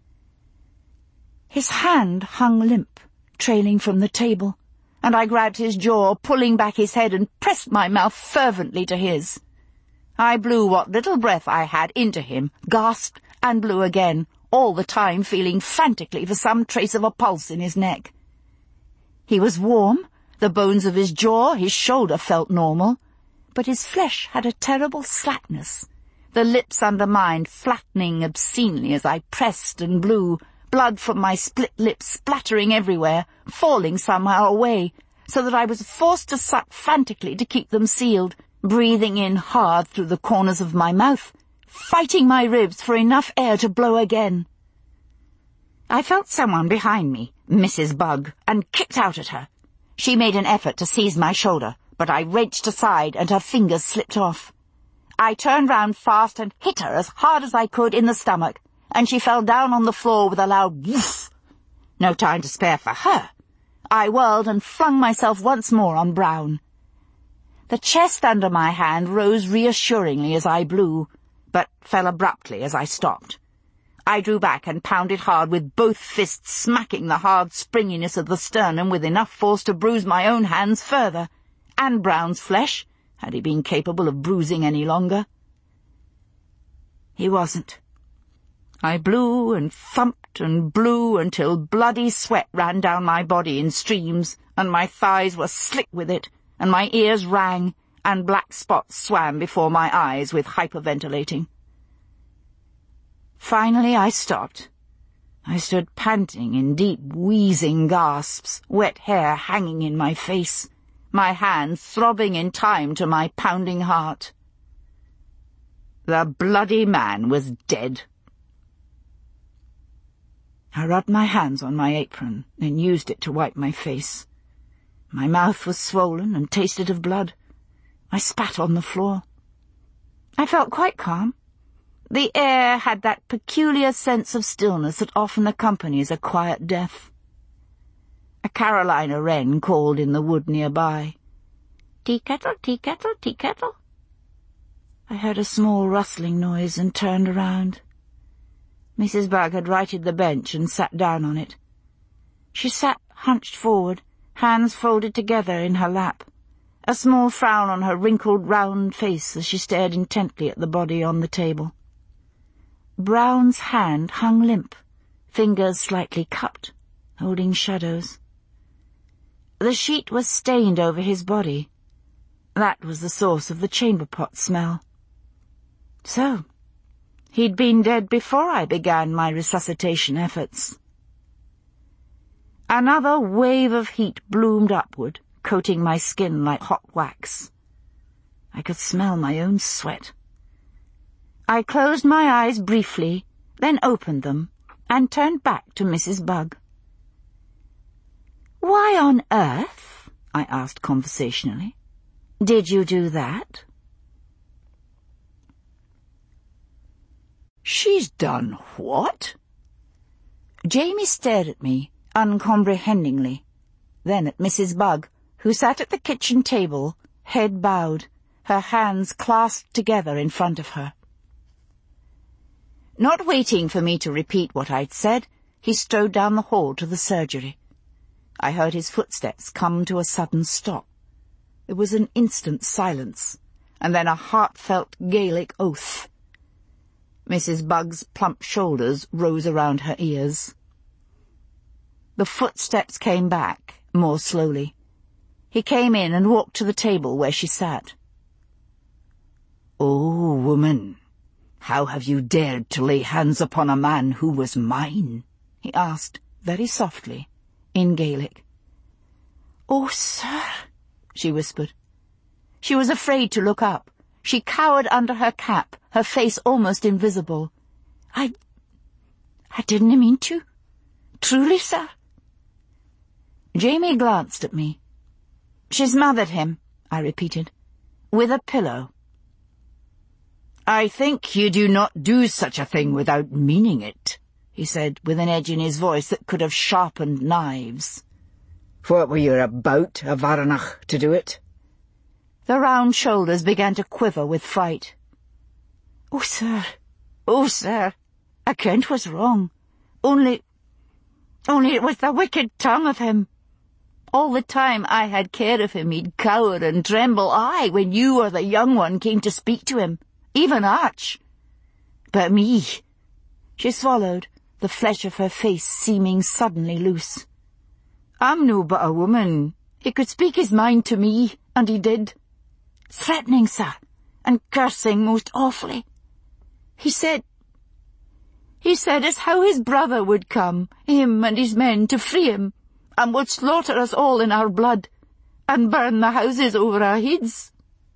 His hand hung limp, trailing from the table, and I grabbed his jaw, pulling back his head, and pressed my mouth fervently to his. I blew what little breath I had into him, gasped, and blew again, all the time feeling frantically for some trace of a pulse in his neck. He was warm, the bones of his jaw, his shoulder felt normal, but his flesh had a terrible slackness, the lips undermined, flattening obscenely as I pressed and blew, blood from my split lips splattering everywhere, falling somehow away, so that I was forced to suck frantically to keep them sealed, breathing in hard through the corners of my mouth, fighting my ribs for enough air to blow again. I felt someone behind me, Missus Bug, and kicked out at her. She made an effort to seize my shoulder, but I wrenched aside and her fingers slipped off. I turned round fast and hit her as hard as I could in the stomach, and she fell down on the floor with a loud woof. No time to spare for her. I whirled and flung myself once more on Brown. The chest under my hand rose reassuringly as I blew, but fell abruptly as I stopped. I drew back and pounded hard with both fists, smacking the hard springiness of the sternum with enough force to bruise my own hands further, and Brown's flesh, had he been capable of bruising any longer. He wasn't. I blew and thumped and blew until bloody sweat ran down my body in streams, and my thighs were slick with it, and my ears rang, and black spots swam before my eyes with hyperventilating. Finally I stopped. I stood panting in deep, wheezing gasps, wet hair hanging in my face, my hands throbbing in time to my pounding heart. The bloody man was dead. I rubbed my hands on my apron and used it to wipe my face. My mouth was swollen and tasted of blood. I spat on the floor. I felt quite calm. The air had that peculiar sense of stillness that often accompanies a quiet death. A Carolina wren called in the wood nearby. "Tea kettle, tea kettle, tea kettle." I heard a small rustling noise and turned around. Missus Bug had righted the bench and sat down on it. She sat hunched forward, hands folded together in her lap, a small frown on her wrinkled round face as she stared intently at the body on the table. Brown's hand hung limp, fingers slightly cupped, holding shadows. The sheet was stained over his body. That was the source of the chamber pot smell. So, he'd been dead before I began my resuscitation efforts. Another wave of heat bloomed upward, coating my skin like hot wax. I could smell my own sweat. I closed my eyes briefly, then opened them, and turned back to Missus Bug. "Why on earth," I asked conversationally, "did you do that?" "She's done what?" Jamie stared at me, uncomprehendingly, then at Missus Bug, who sat at the kitchen table, head bowed, her hands clasped together in front of her. Not waiting for me to repeat what I'd said, he strode down the hall to the surgery. I heard his footsteps come to a sudden stop. There was an instant silence, and then a heartfelt Gaelic oath. Missus Bug's plump shoulders rose around her ears. The footsteps came back, more slowly. He came in and walked to the table where she sat. "Oh, woman, how have you dared to lay hands upon a man who was mine?" he asked, very softly, in Gaelic. "Oh, sir," she whispered. She was afraid to look up. She cowered under her cap, her face almost invisible. I... I didn't mean to. Truly, sir." Jamie glanced at me. "She smothered him," I repeated, "with a pillow." "I think you do not do such a thing without meaning it," he said, with an edge in his voice that could have sharpened knives. "What were you about, a Varnach, to do it?" The round shoulders began to quiver with fright. "Oh, sir, oh, sir, I kent was wrong. Only, only it was the wicked tongue of him. All the time I had care of him, he'd cower and tremble, aye, when you or the young one came to speak to him, even Arch. But me—" She swallowed, the flesh of her face seeming suddenly loose. "I'm no but a woman. He could speak his mind to me, and he did. Threatening, sir, and cursing most awfully. He said... He said as how his brother would come, him and his men, to free him, and would slaughter us all in our blood, and burn the houses over our heads."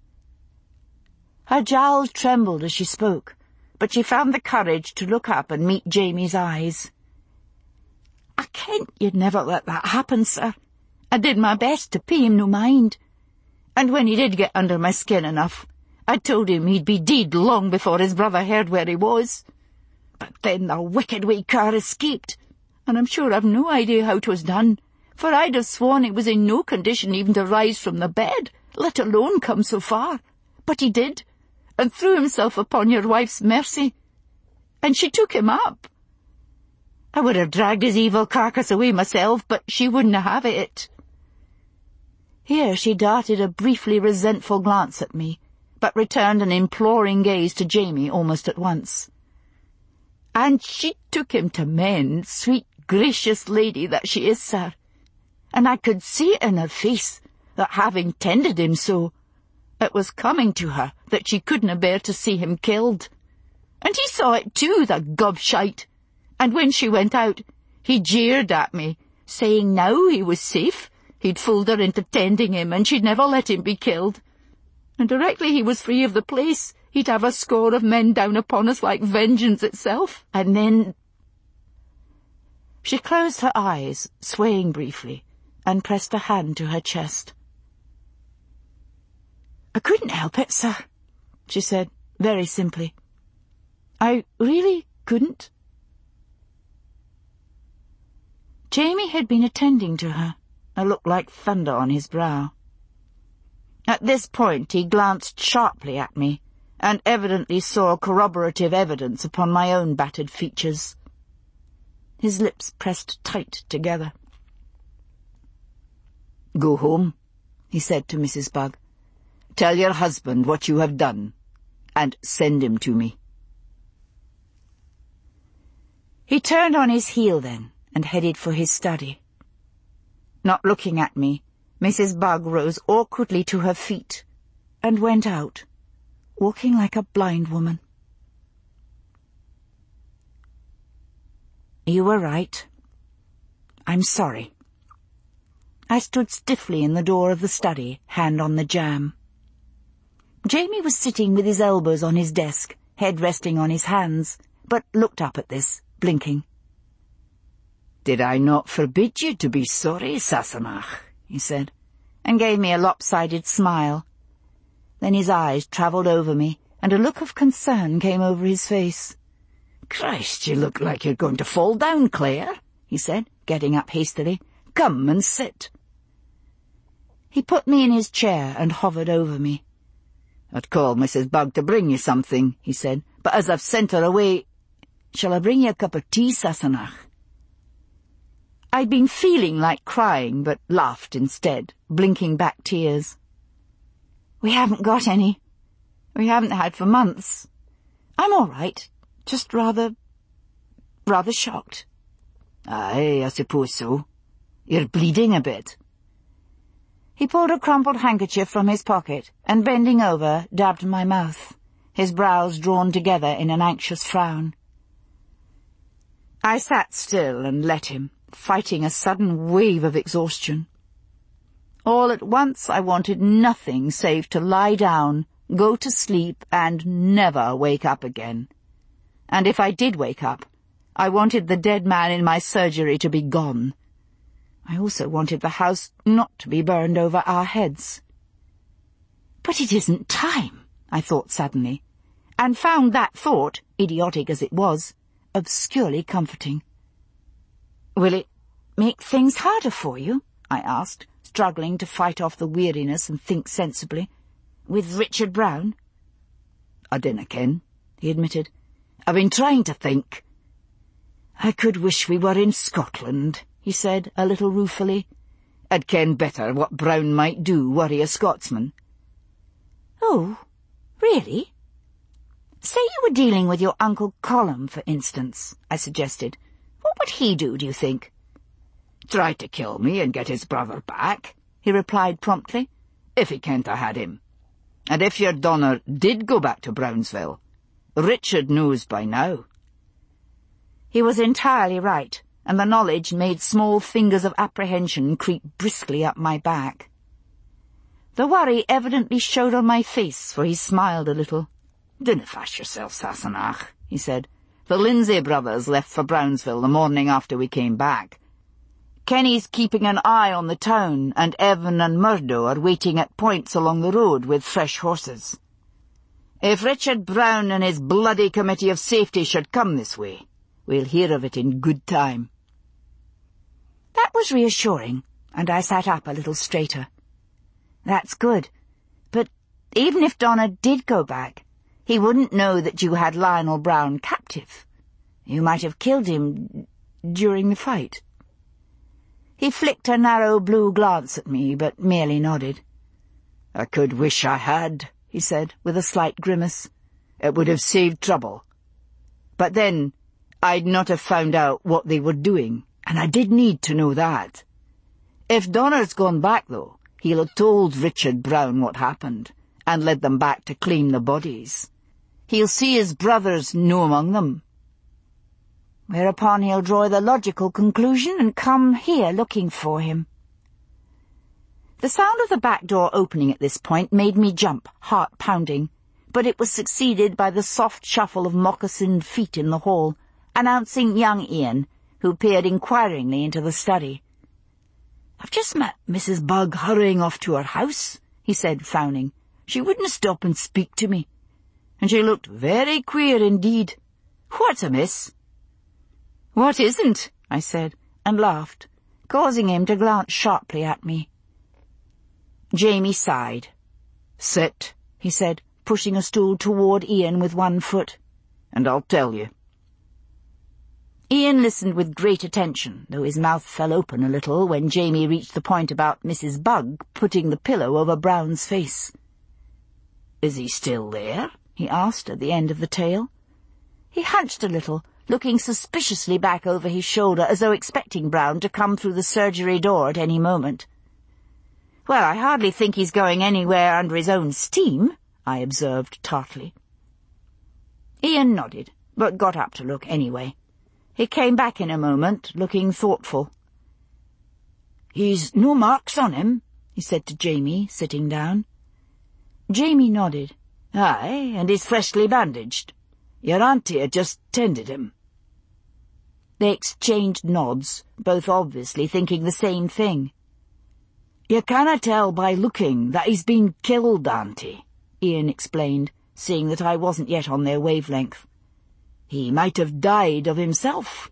Her jowls trembled as she spoke, but she found the courage to look up and meet Jamie's eyes. "I kent you'd never let that happen, sir. I did my best to pay him no mind. And when he did get under my skin enough, I told him he'd be dead long before his brother heard where he was. But then the wicked wee cur escaped, and I'm sure I've no idea how 'twas done, for I'd have sworn he was in no condition even to rise from the bed, let alone come so far. But he did, and threw himself upon your wife's mercy, and she took him up. I would have dragged his evil carcass away myself, but she wouldn't have it." Here she darted a briefly resentful glance at me, but returned an imploring gaze to Jamie almost at once. "And she took him to mend, sweet gracious lady that she is, sir, and I could see it in her face that, having tended him so, it was coming to her that she couldn't bear to see him killed. And he saw it too, the gobshite, and when she went out, he jeered at me, saying now he was safe, he'd fooled her into tending him, and she'd never let him be killed. And directly he was free of the place, he'd have a score of men down upon us like vengeance itself. And then—" She closed her eyes, swaying briefly, and pressed a hand to her chest. "I couldn't help it, sir," she said, very simply. "I really couldn't." Jamie had been attending to her, a look like thunder on his brow. At this point he glanced sharply at me, and evidently saw corroborative evidence upon my own battered features. His lips pressed tight together. "Go home," he said to Missus Bugg. "Tell your husband what you have done, and send him to me." He turned on his heel then, and headed for his study. Not looking at me, Missus Bugg rose awkwardly to her feet, and went out, walking like a blind woman. "You were right. I'm sorry." I stood stiffly in the door of the study, hand on the jamb. Jamie was sitting with his elbows on his desk, head resting on his hands, but looked up at this, blinking. "Did I not forbid you to be sorry, Sassenach?" he said, and gave me a lopsided smile. Then his eyes travelled over me, and a look of concern came over his face. "Christ, you look like you're going to fall down, Claire," he said, getting up hastily. "Come and sit." He put me in his chair and hovered over me. "I'd call Missus Bugg to bring you something," he said, "but as I've sent her away— Shall I bring you a cup of tea, Sassenach?" I'd been feeling like crying, but laughed instead, blinking back tears. "We haven't got any. We haven't had for months. I'm all right, just rather, rather shocked." "Aye, I suppose so. You're bleeding a bit." He pulled a crumpled handkerchief from his pocket, and bending over, dabbed my mouth, his brows drawn together in an anxious frown. I sat still and let him, fighting a sudden wave of exhaustion. All at once I wanted nothing save to lie down, go to sleep, and never wake up again. And if I did wake up, I wanted the dead man in my surgery to be gone. I also wanted the house not to be burned over our heads. "But it isn't time," I thought suddenly, and found that thought, idiotic as it was, obscurely comforting. "Will it make things harder for you?" I asked, struggling to fight off the weariness and think sensibly. "With Richard Brown?" "I dinna ken," he admitted. "I've been trying to think." "I could wish we were in Scotland," he said, a little ruefully. "I'd ken better what Brown might do were he a Scotsman." "Oh, really? Say you were dealing with your Uncle Colum, for instance," I suggested. "What would he do, do you think?" "Try to kill me and get his brother back," he replied promptly, "if he can't ha' had him. And if your Donner did go back to Brownsville, Richard knows by now." He was entirely right, and the knowledge made small fingers of apprehension creep briskly up my back. The worry evidently showed on my face, for he smiled a little. "Dinna fash yourself, Sassenach," he said. "The Lindsay brothers left for Brownsville the morning after we came back. Kenny's keeping an eye on the town, and Evan and Murdo are waiting at points along the road with fresh horses. If Richard Brown and his bloody Committee of Safety should come this way, we'll hear of it in good time." That was reassuring, and I sat up a little straighter. "That's good. But even if Donner did go back, he wouldn't know that you had Lionel Brown captive. You might have killed him during the fight." He flicked a narrow blue glance at me, but merely nodded. "I could wish I had," he said, with a slight grimace. "It would have saved trouble. But then I'd not have found out what they were doing, and I did need to know that. If Donner's gone back, though, he'll have told Richard Brown what happened, and led them back to claim the bodies. He'll see his brothers no among them. Whereupon he'll draw the logical conclusion and come here looking for him." The sound of the back door opening at this point made me jump, heart pounding, but it was succeeded by the soft shuffle of moccasined feet in the hall, announcing young Ian, who peered inquiringly into the study. "I've just met Missus Bugg hurrying off to her house," he said, frowning. "She wouldn't stop and speak to me, and she looked very queer indeed. What's amiss?" "What isn't?" I said, and laughed, causing him to glance sharply at me. Jamie sighed. "Sit," he said, pushing a stool toward Ian with one foot, "and I'll tell you." Ian listened with great attention, though his mouth fell open a little when Jamie reached the point about Missus Bugg putting the pillow over Brown's face. "Is he still there?" he asked at the end of the tale. He hunched a little, looking suspiciously back over his shoulder as though expecting Brown to come through the surgery door at any moment. "Well, I hardly think he's going anywhere under his own steam," I observed tartly. Ian nodded, but got up to look anyway. He came back in a moment, looking thoughtful. "He's no marks on him," he said to Jamie, sitting down. Jamie nodded. "Aye, and he's freshly bandaged. Your auntie had just tended him." They exchanged nods, both obviously thinking the same thing. "You canna tell by looking that he's been killed, auntie," Ian explained, seeing that I wasn't yet on their wavelength. "He might have died of himself."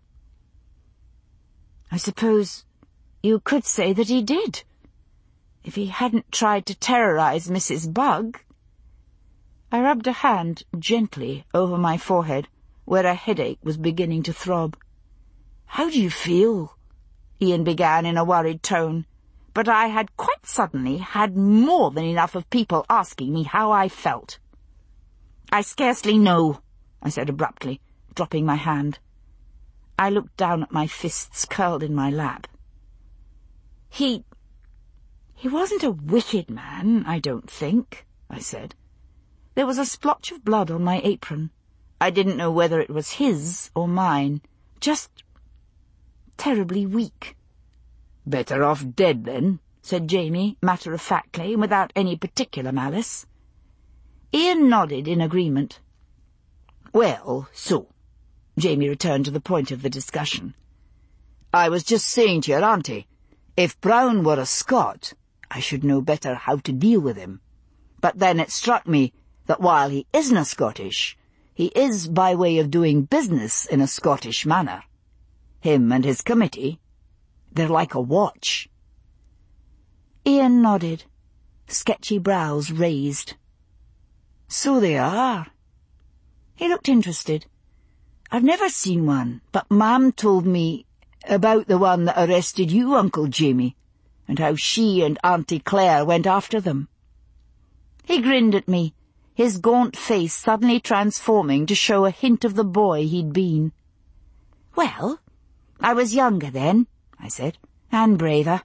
"I suppose you could say that he did, if he hadn't tried to terrorize Missus Bugg." I rubbed a hand gently over my forehead, where a headache was beginning to throb. "How do you feel?" Ian began in a worried tone, but I had quite suddenly had more than enough of people asking me how I felt. "I scarcely know," I said abruptly, dropping my hand. I looked down at my fists curled in my lap. He... he wasn't a wicked man, I don't think," I said. There was a splotch of blood on my apron. I didn't know whether it was his or mine. Just terribly weak. "Better off dead, then," said Jamie, matter-of-factly, and without any particular malice. Ian nodded in agreement. "Well, so," Jamie returned to the point of the discussion. "I was just saying to your auntie, if Brown were a Scot, I should know better how to deal with him. But then it struck me that while he isn't Scottish, he is by way of doing business in a Scottish manner. Him and his committee, they're like a watch." Ian nodded, sketchy brows raised. "So they are." He looked interested. "I've never seen one, but Ma'am told me about the one that arrested you, Uncle Jamie, and how she and Auntie Claire went after them." He grinned at me, his gaunt face suddenly transforming to show a hint of the boy he'd been. "Well, I was younger then," I said, "and braver."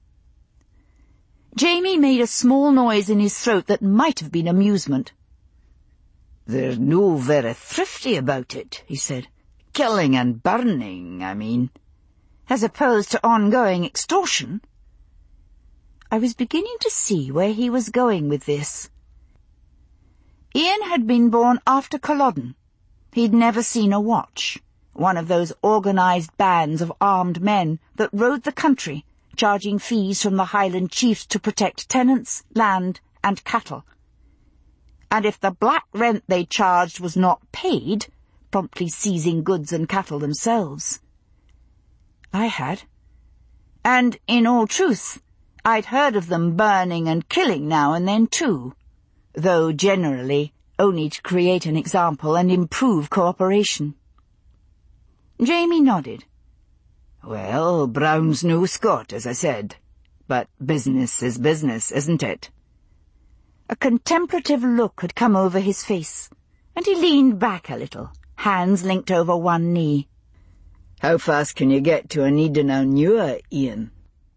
Jamie made a small noise in his throat that might have been amusement. "They're no very thrifty about it," he said. "Killing and burning, I mean." "As opposed to ongoing extortion?" I was beginning to see where he was going with this. Ian had been born after Culloden. He'd never seen a watch, one of those organised bands of armed men that rode the country, charging fees from the Highland chiefs to protect tenants, land, and cattle. and if the black rent they charged was not paid, promptly seizing goods and cattle themselves. I had. And, in all truth, I'd heard of them burning and killing now and then too, though generally only to create an example and improve cooperation. Jamie nodded. Well, Brown's no Scot, as I said, but business is business, isn't it? A contemplative look had come over his face, and he leaned back a little, hands linked over one knee. How fast can you get to Anida now Nua, Ian?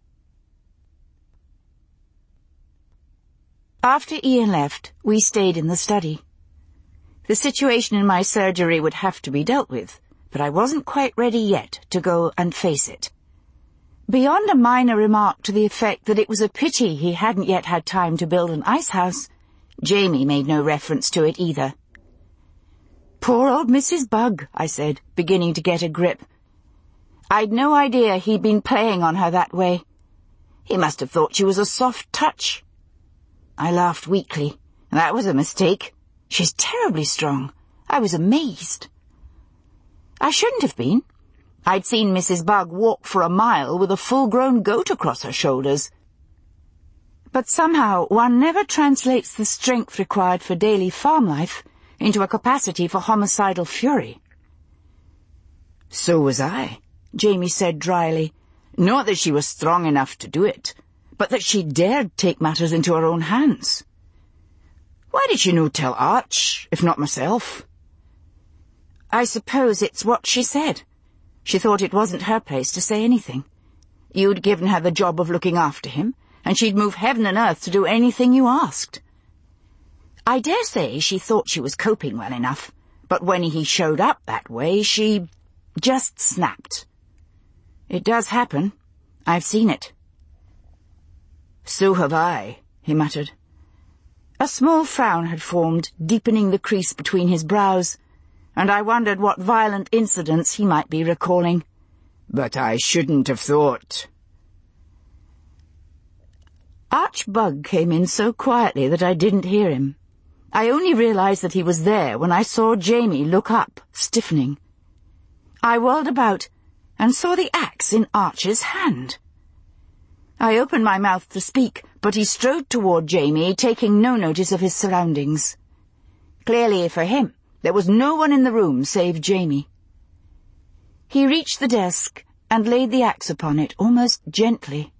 After Ian left, we stayed in the study. The situation in my surgery would have to be dealt with, but I wasn't quite ready yet to go and face it. Beyond a minor remark to the effect that it was a pity he hadn't yet had time to build an ice house, Jamie made no reference to it either. "Poor old Missus Bug," I said, beginning to get a grip. I'd no idea he'd been playing on her that way. He must have thought she was a soft touch. I laughed weakly. That was a mistake. She's terribly strong. I was amazed. I shouldn't have been. I'd seen Missus Bug walk for a mile with a full-grown goat across her shoulders. But somehow one never translates the strength required for daily farm life into a capacity for homicidal fury. So was I, Jamie said dryly. Not that she was strong enough to do it, but that she dared take matters into her own hands. Why did she no tell Arch, if not myself? I suppose it's what she said. She thought it wasn't her place to say anything. You'd given her the job of looking after him, and she'd move heaven and earth to do anything you asked. I dare say she thought she was coping well enough, but when he showed up that way, she just snapped. It does happen. I've seen it. So have I, he muttered. A small frown had formed, deepening the crease between his brows, and I wondered what violent incidents he might be recalling. But I shouldn't have thought. Arch Bug came in so quietly that I didn't hear him. I only realized that he was there when I saw Jamie look up, stiffening. I whirled about and saw the axe in Arch's hand. I opened my mouth to speak, but he strode toward Jamie, taking no notice of his surroundings. Clearly, for him, there was no one in the room save Jamie. He reached the desk and laid the axe upon it, almost gently.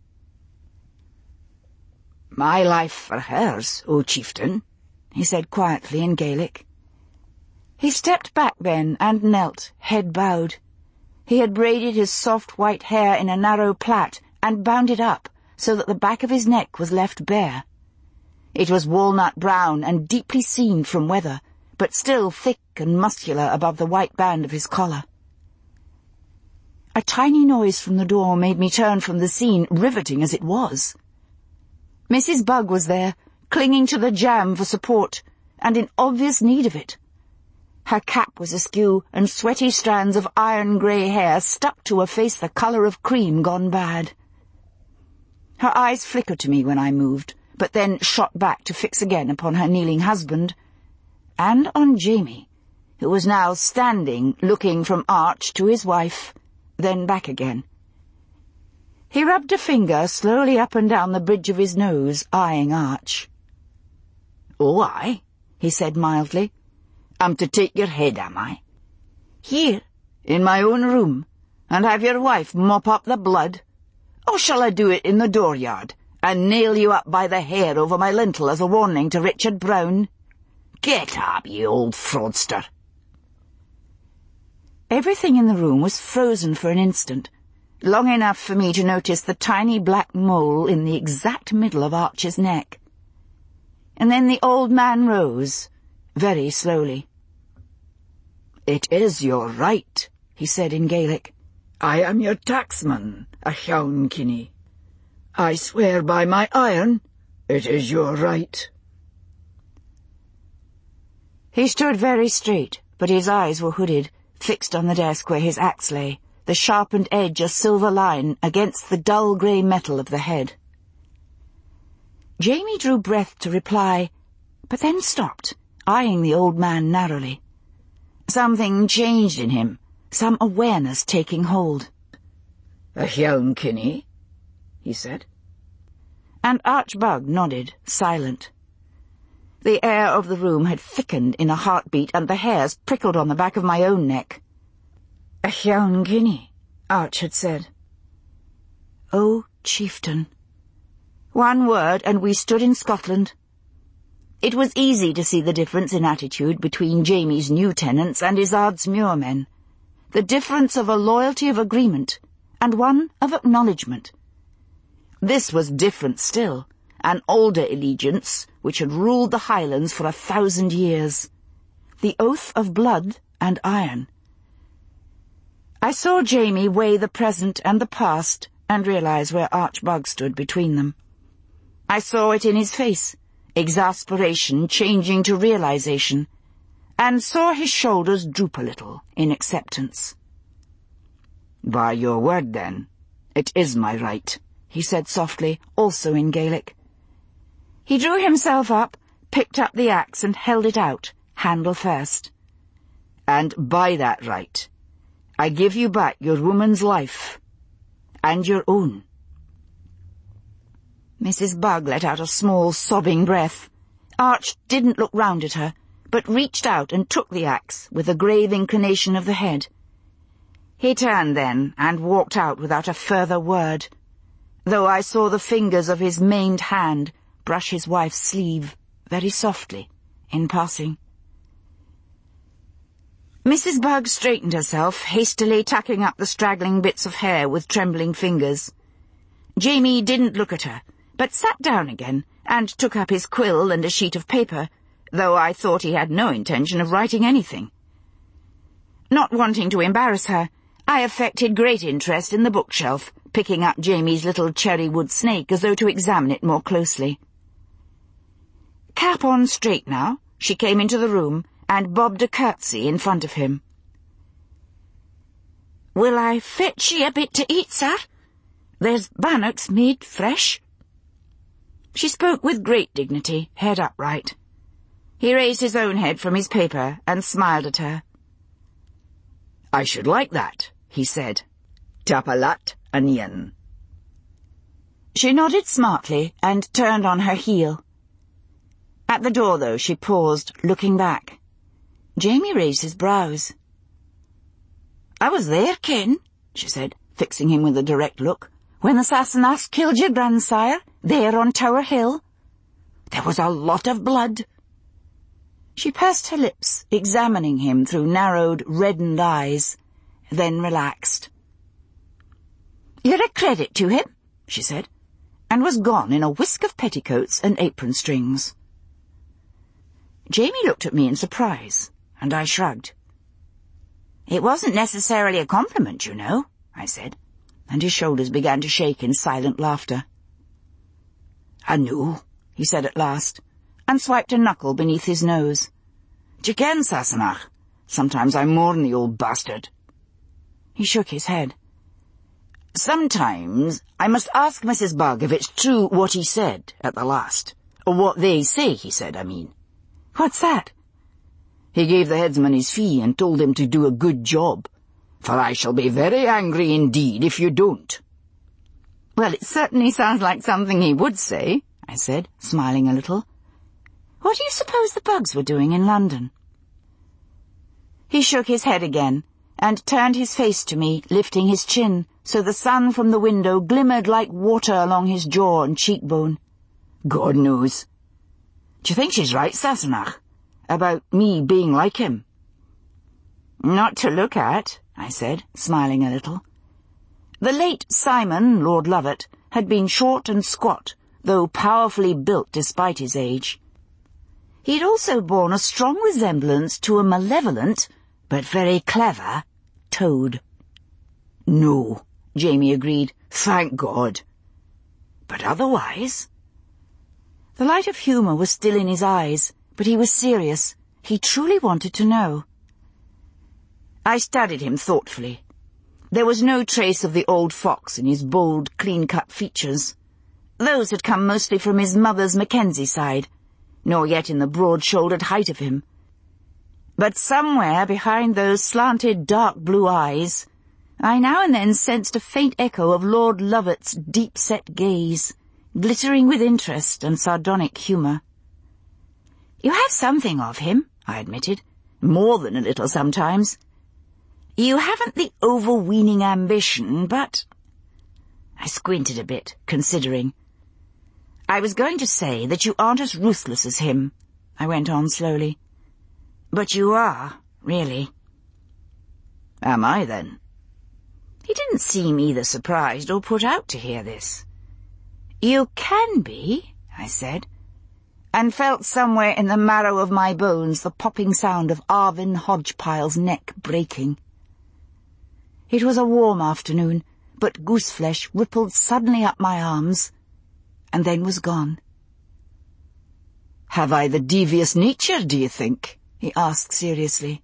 "My life for hers, O chieftain," he said quietly in Gaelic. He stepped back then and knelt, head bowed. He had braided his soft white hair in a narrow plait and bound it up so that the back of his neck was left bare. It was walnut brown and deeply seamed from weather, but still thick and muscular above the white band of his collar. A tiny noise from the door made me turn from the scene, riveting as it was. Missus Bug was there, clinging to the jamb for support, and in obvious need of it. Her cap was askew, and sweaty strands of iron-grey hair stuck to a face the colour of cream gone bad. Her eyes flickered to me when I moved, but then shot back to fix again upon her kneeling husband, and on Jamie, who was now standing, looking from Arch to his wife, then back again. He rubbed a finger slowly up and down the bridge of his nose, eyeing Arch. "Oh, aye," he said mildly. "I'm to take your head, am I? Here, in my own room, and have your wife mop up the blood? Or shall I do it in the dooryard, and nail you up by the hair over my lintel as a warning to Richard Brown? Get up, you old fraudster." Everything in the room was frozen for an instant, long enough for me to notice the tiny black mole in the exact middle of Arch's neck. And then the old man rose, very slowly. "It is your right," he said in Gaelic. "I am your tacksman, a Llawn Kinney. I swear by my iron, it is your right." He stood very straight, but his eyes were hooded, fixed on the desk where his axe lay, the sharpened edge a silver line against the dull grey metal of the head. Jamie drew breath to reply, but then stopped, eyeing the old man narrowly. Something changed in him, some awareness taking hold. "A Hjelm Kinney?" he said. And Archbug nodded, silent. The air of the room had thickened in a heartbeat, and the hairs prickled on the back of my own neck. "A Hjelm Kinney," Arch had said. Oh, chieftain. One word, and we stood in Scotland. It was easy to see the difference in attitude between Jamie's new tenants and Izzard's Muirmen, the difference of a loyalty of agreement, and one of acknowledgement. This was different still, an older allegiance which had ruled the Highlands for a thousand years, the oath of blood and iron. I saw Jamie weigh the present and the past and realize where Archbug stood between them. I saw it in his face, exasperation changing to realization, and saw his shoulders droop a little in acceptance. "By your word, then, it is my right," he said softly, also in Gaelic. He drew himself up, picked up the axe and held it out, handle first. "And by that right, I give you back your woman's life, and your own." Missus Bug let out a small, sobbing breath. Arch didn't look round at her, but reached out and took the axe with a grave inclination of the head. He turned then and walked out without a further word, though I saw the fingers of his maimed hand brush his wife's sleeve, very softly, in passing. Missus Bug straightened herself, hastily tucking up the straggling bits of hair with trembling fingers. Jamie didn't look at her, but sat down again and took up his quill and a sheet of paper, though I thought he had no intention of writing anything. Not wanting to embarrass her, I affected great interest in the bookshelf, picking up Jamie's little cherry-wood snake as though to examine it more closely. Cap on straight now, she came into the room and bobbed a curtsy in front of him. "Will I fetch ye a bit to eat, sir? There's bannocks made fresh." She spoke with great dignity, head upright. He raised his own head from his paper and smiled at her. "I should like that," he said. "Tapalat anion." She nodded smartly and turned on her heel. At the door, though, she paused, looking back. Jamie raised his brows. "I was there, Ken," she said, fixing him with a direct look, "when the Sassenachs killed your grandsire, there on Tower Hill. There was a lot of blood." She pursed her lips, examining him through narrowed, reddened eyes, then relaxed. "You're a credit to him," she said, and was gone in a whisk of petticoats and apron strings. Jamie looked at me in surprise, and I shrugged. "It wasn't necessarily a compliment, you know," I said, and his shoulders began to shake in silent laughter. "I knew," he said at last, and swiped a knuckle beneath his nose. "D'ye ken, Sassenach, sometimes I mourn the old bastard." He shook his head. "Sometimes I must ask Missus Bug if it's true what he said at the last. Or what they say he said, I mean." "What's that?" "He gave the headsman his fee and told him to do a good job. For I shall be very angry indeed if you don't." "Well, it certainly sounds like something he would say," I said, smiling a little. "What do you suppose the Bugs were doing in London?" He shook his head again, and turned his face to me, lifting his chin, so the sun from the window glimmered like water along his jaw and cheekbone. "God knows." "Do you think she's right, Sassenach, about me being like him?" "Not to look at," I said, smiling a little. The late Simon, Lord Lovat, had been short and squat, though powerfully built despite his age. He had also borne a strong resemblance to a malevolent, but very clever, toad. "No," Jamie agreed, "thank God. But otherwise—" The light of humour was still in his eyes, but he was serious. He truly wanted to know. I studied him thoughtfully. There was no trace of the old fox in his bold, clean-cut features. Those had come mostly from his mother's Mackenzie side, nor yet in the broad-shouldered height of him. But somewhere behind those slanted dark blue eyes, I now and then sensed a faint echo of Lord Lovat's deep-set gaze, glittering with interest and sardonic humour. "You have something of him," I admitted, "more than a little sometimes. You haven't the overweening ambition, but—" I squinted a bit, considering. "I was going to say that you aren't as ruthless as him," I went on slowly. "But you are, really." "Am I, then?" He didn't seem either surprised or put out to hear this. "You can be," I said, and felt somewhere in the marrow of my bones the popping sound of Arvin Hodgepile's neck breaking. It was a warm afternoon, but gooseflesh rippled suddenly up my arms, and then was gone. "Have I the devious nature, do you think?" he asked seriously.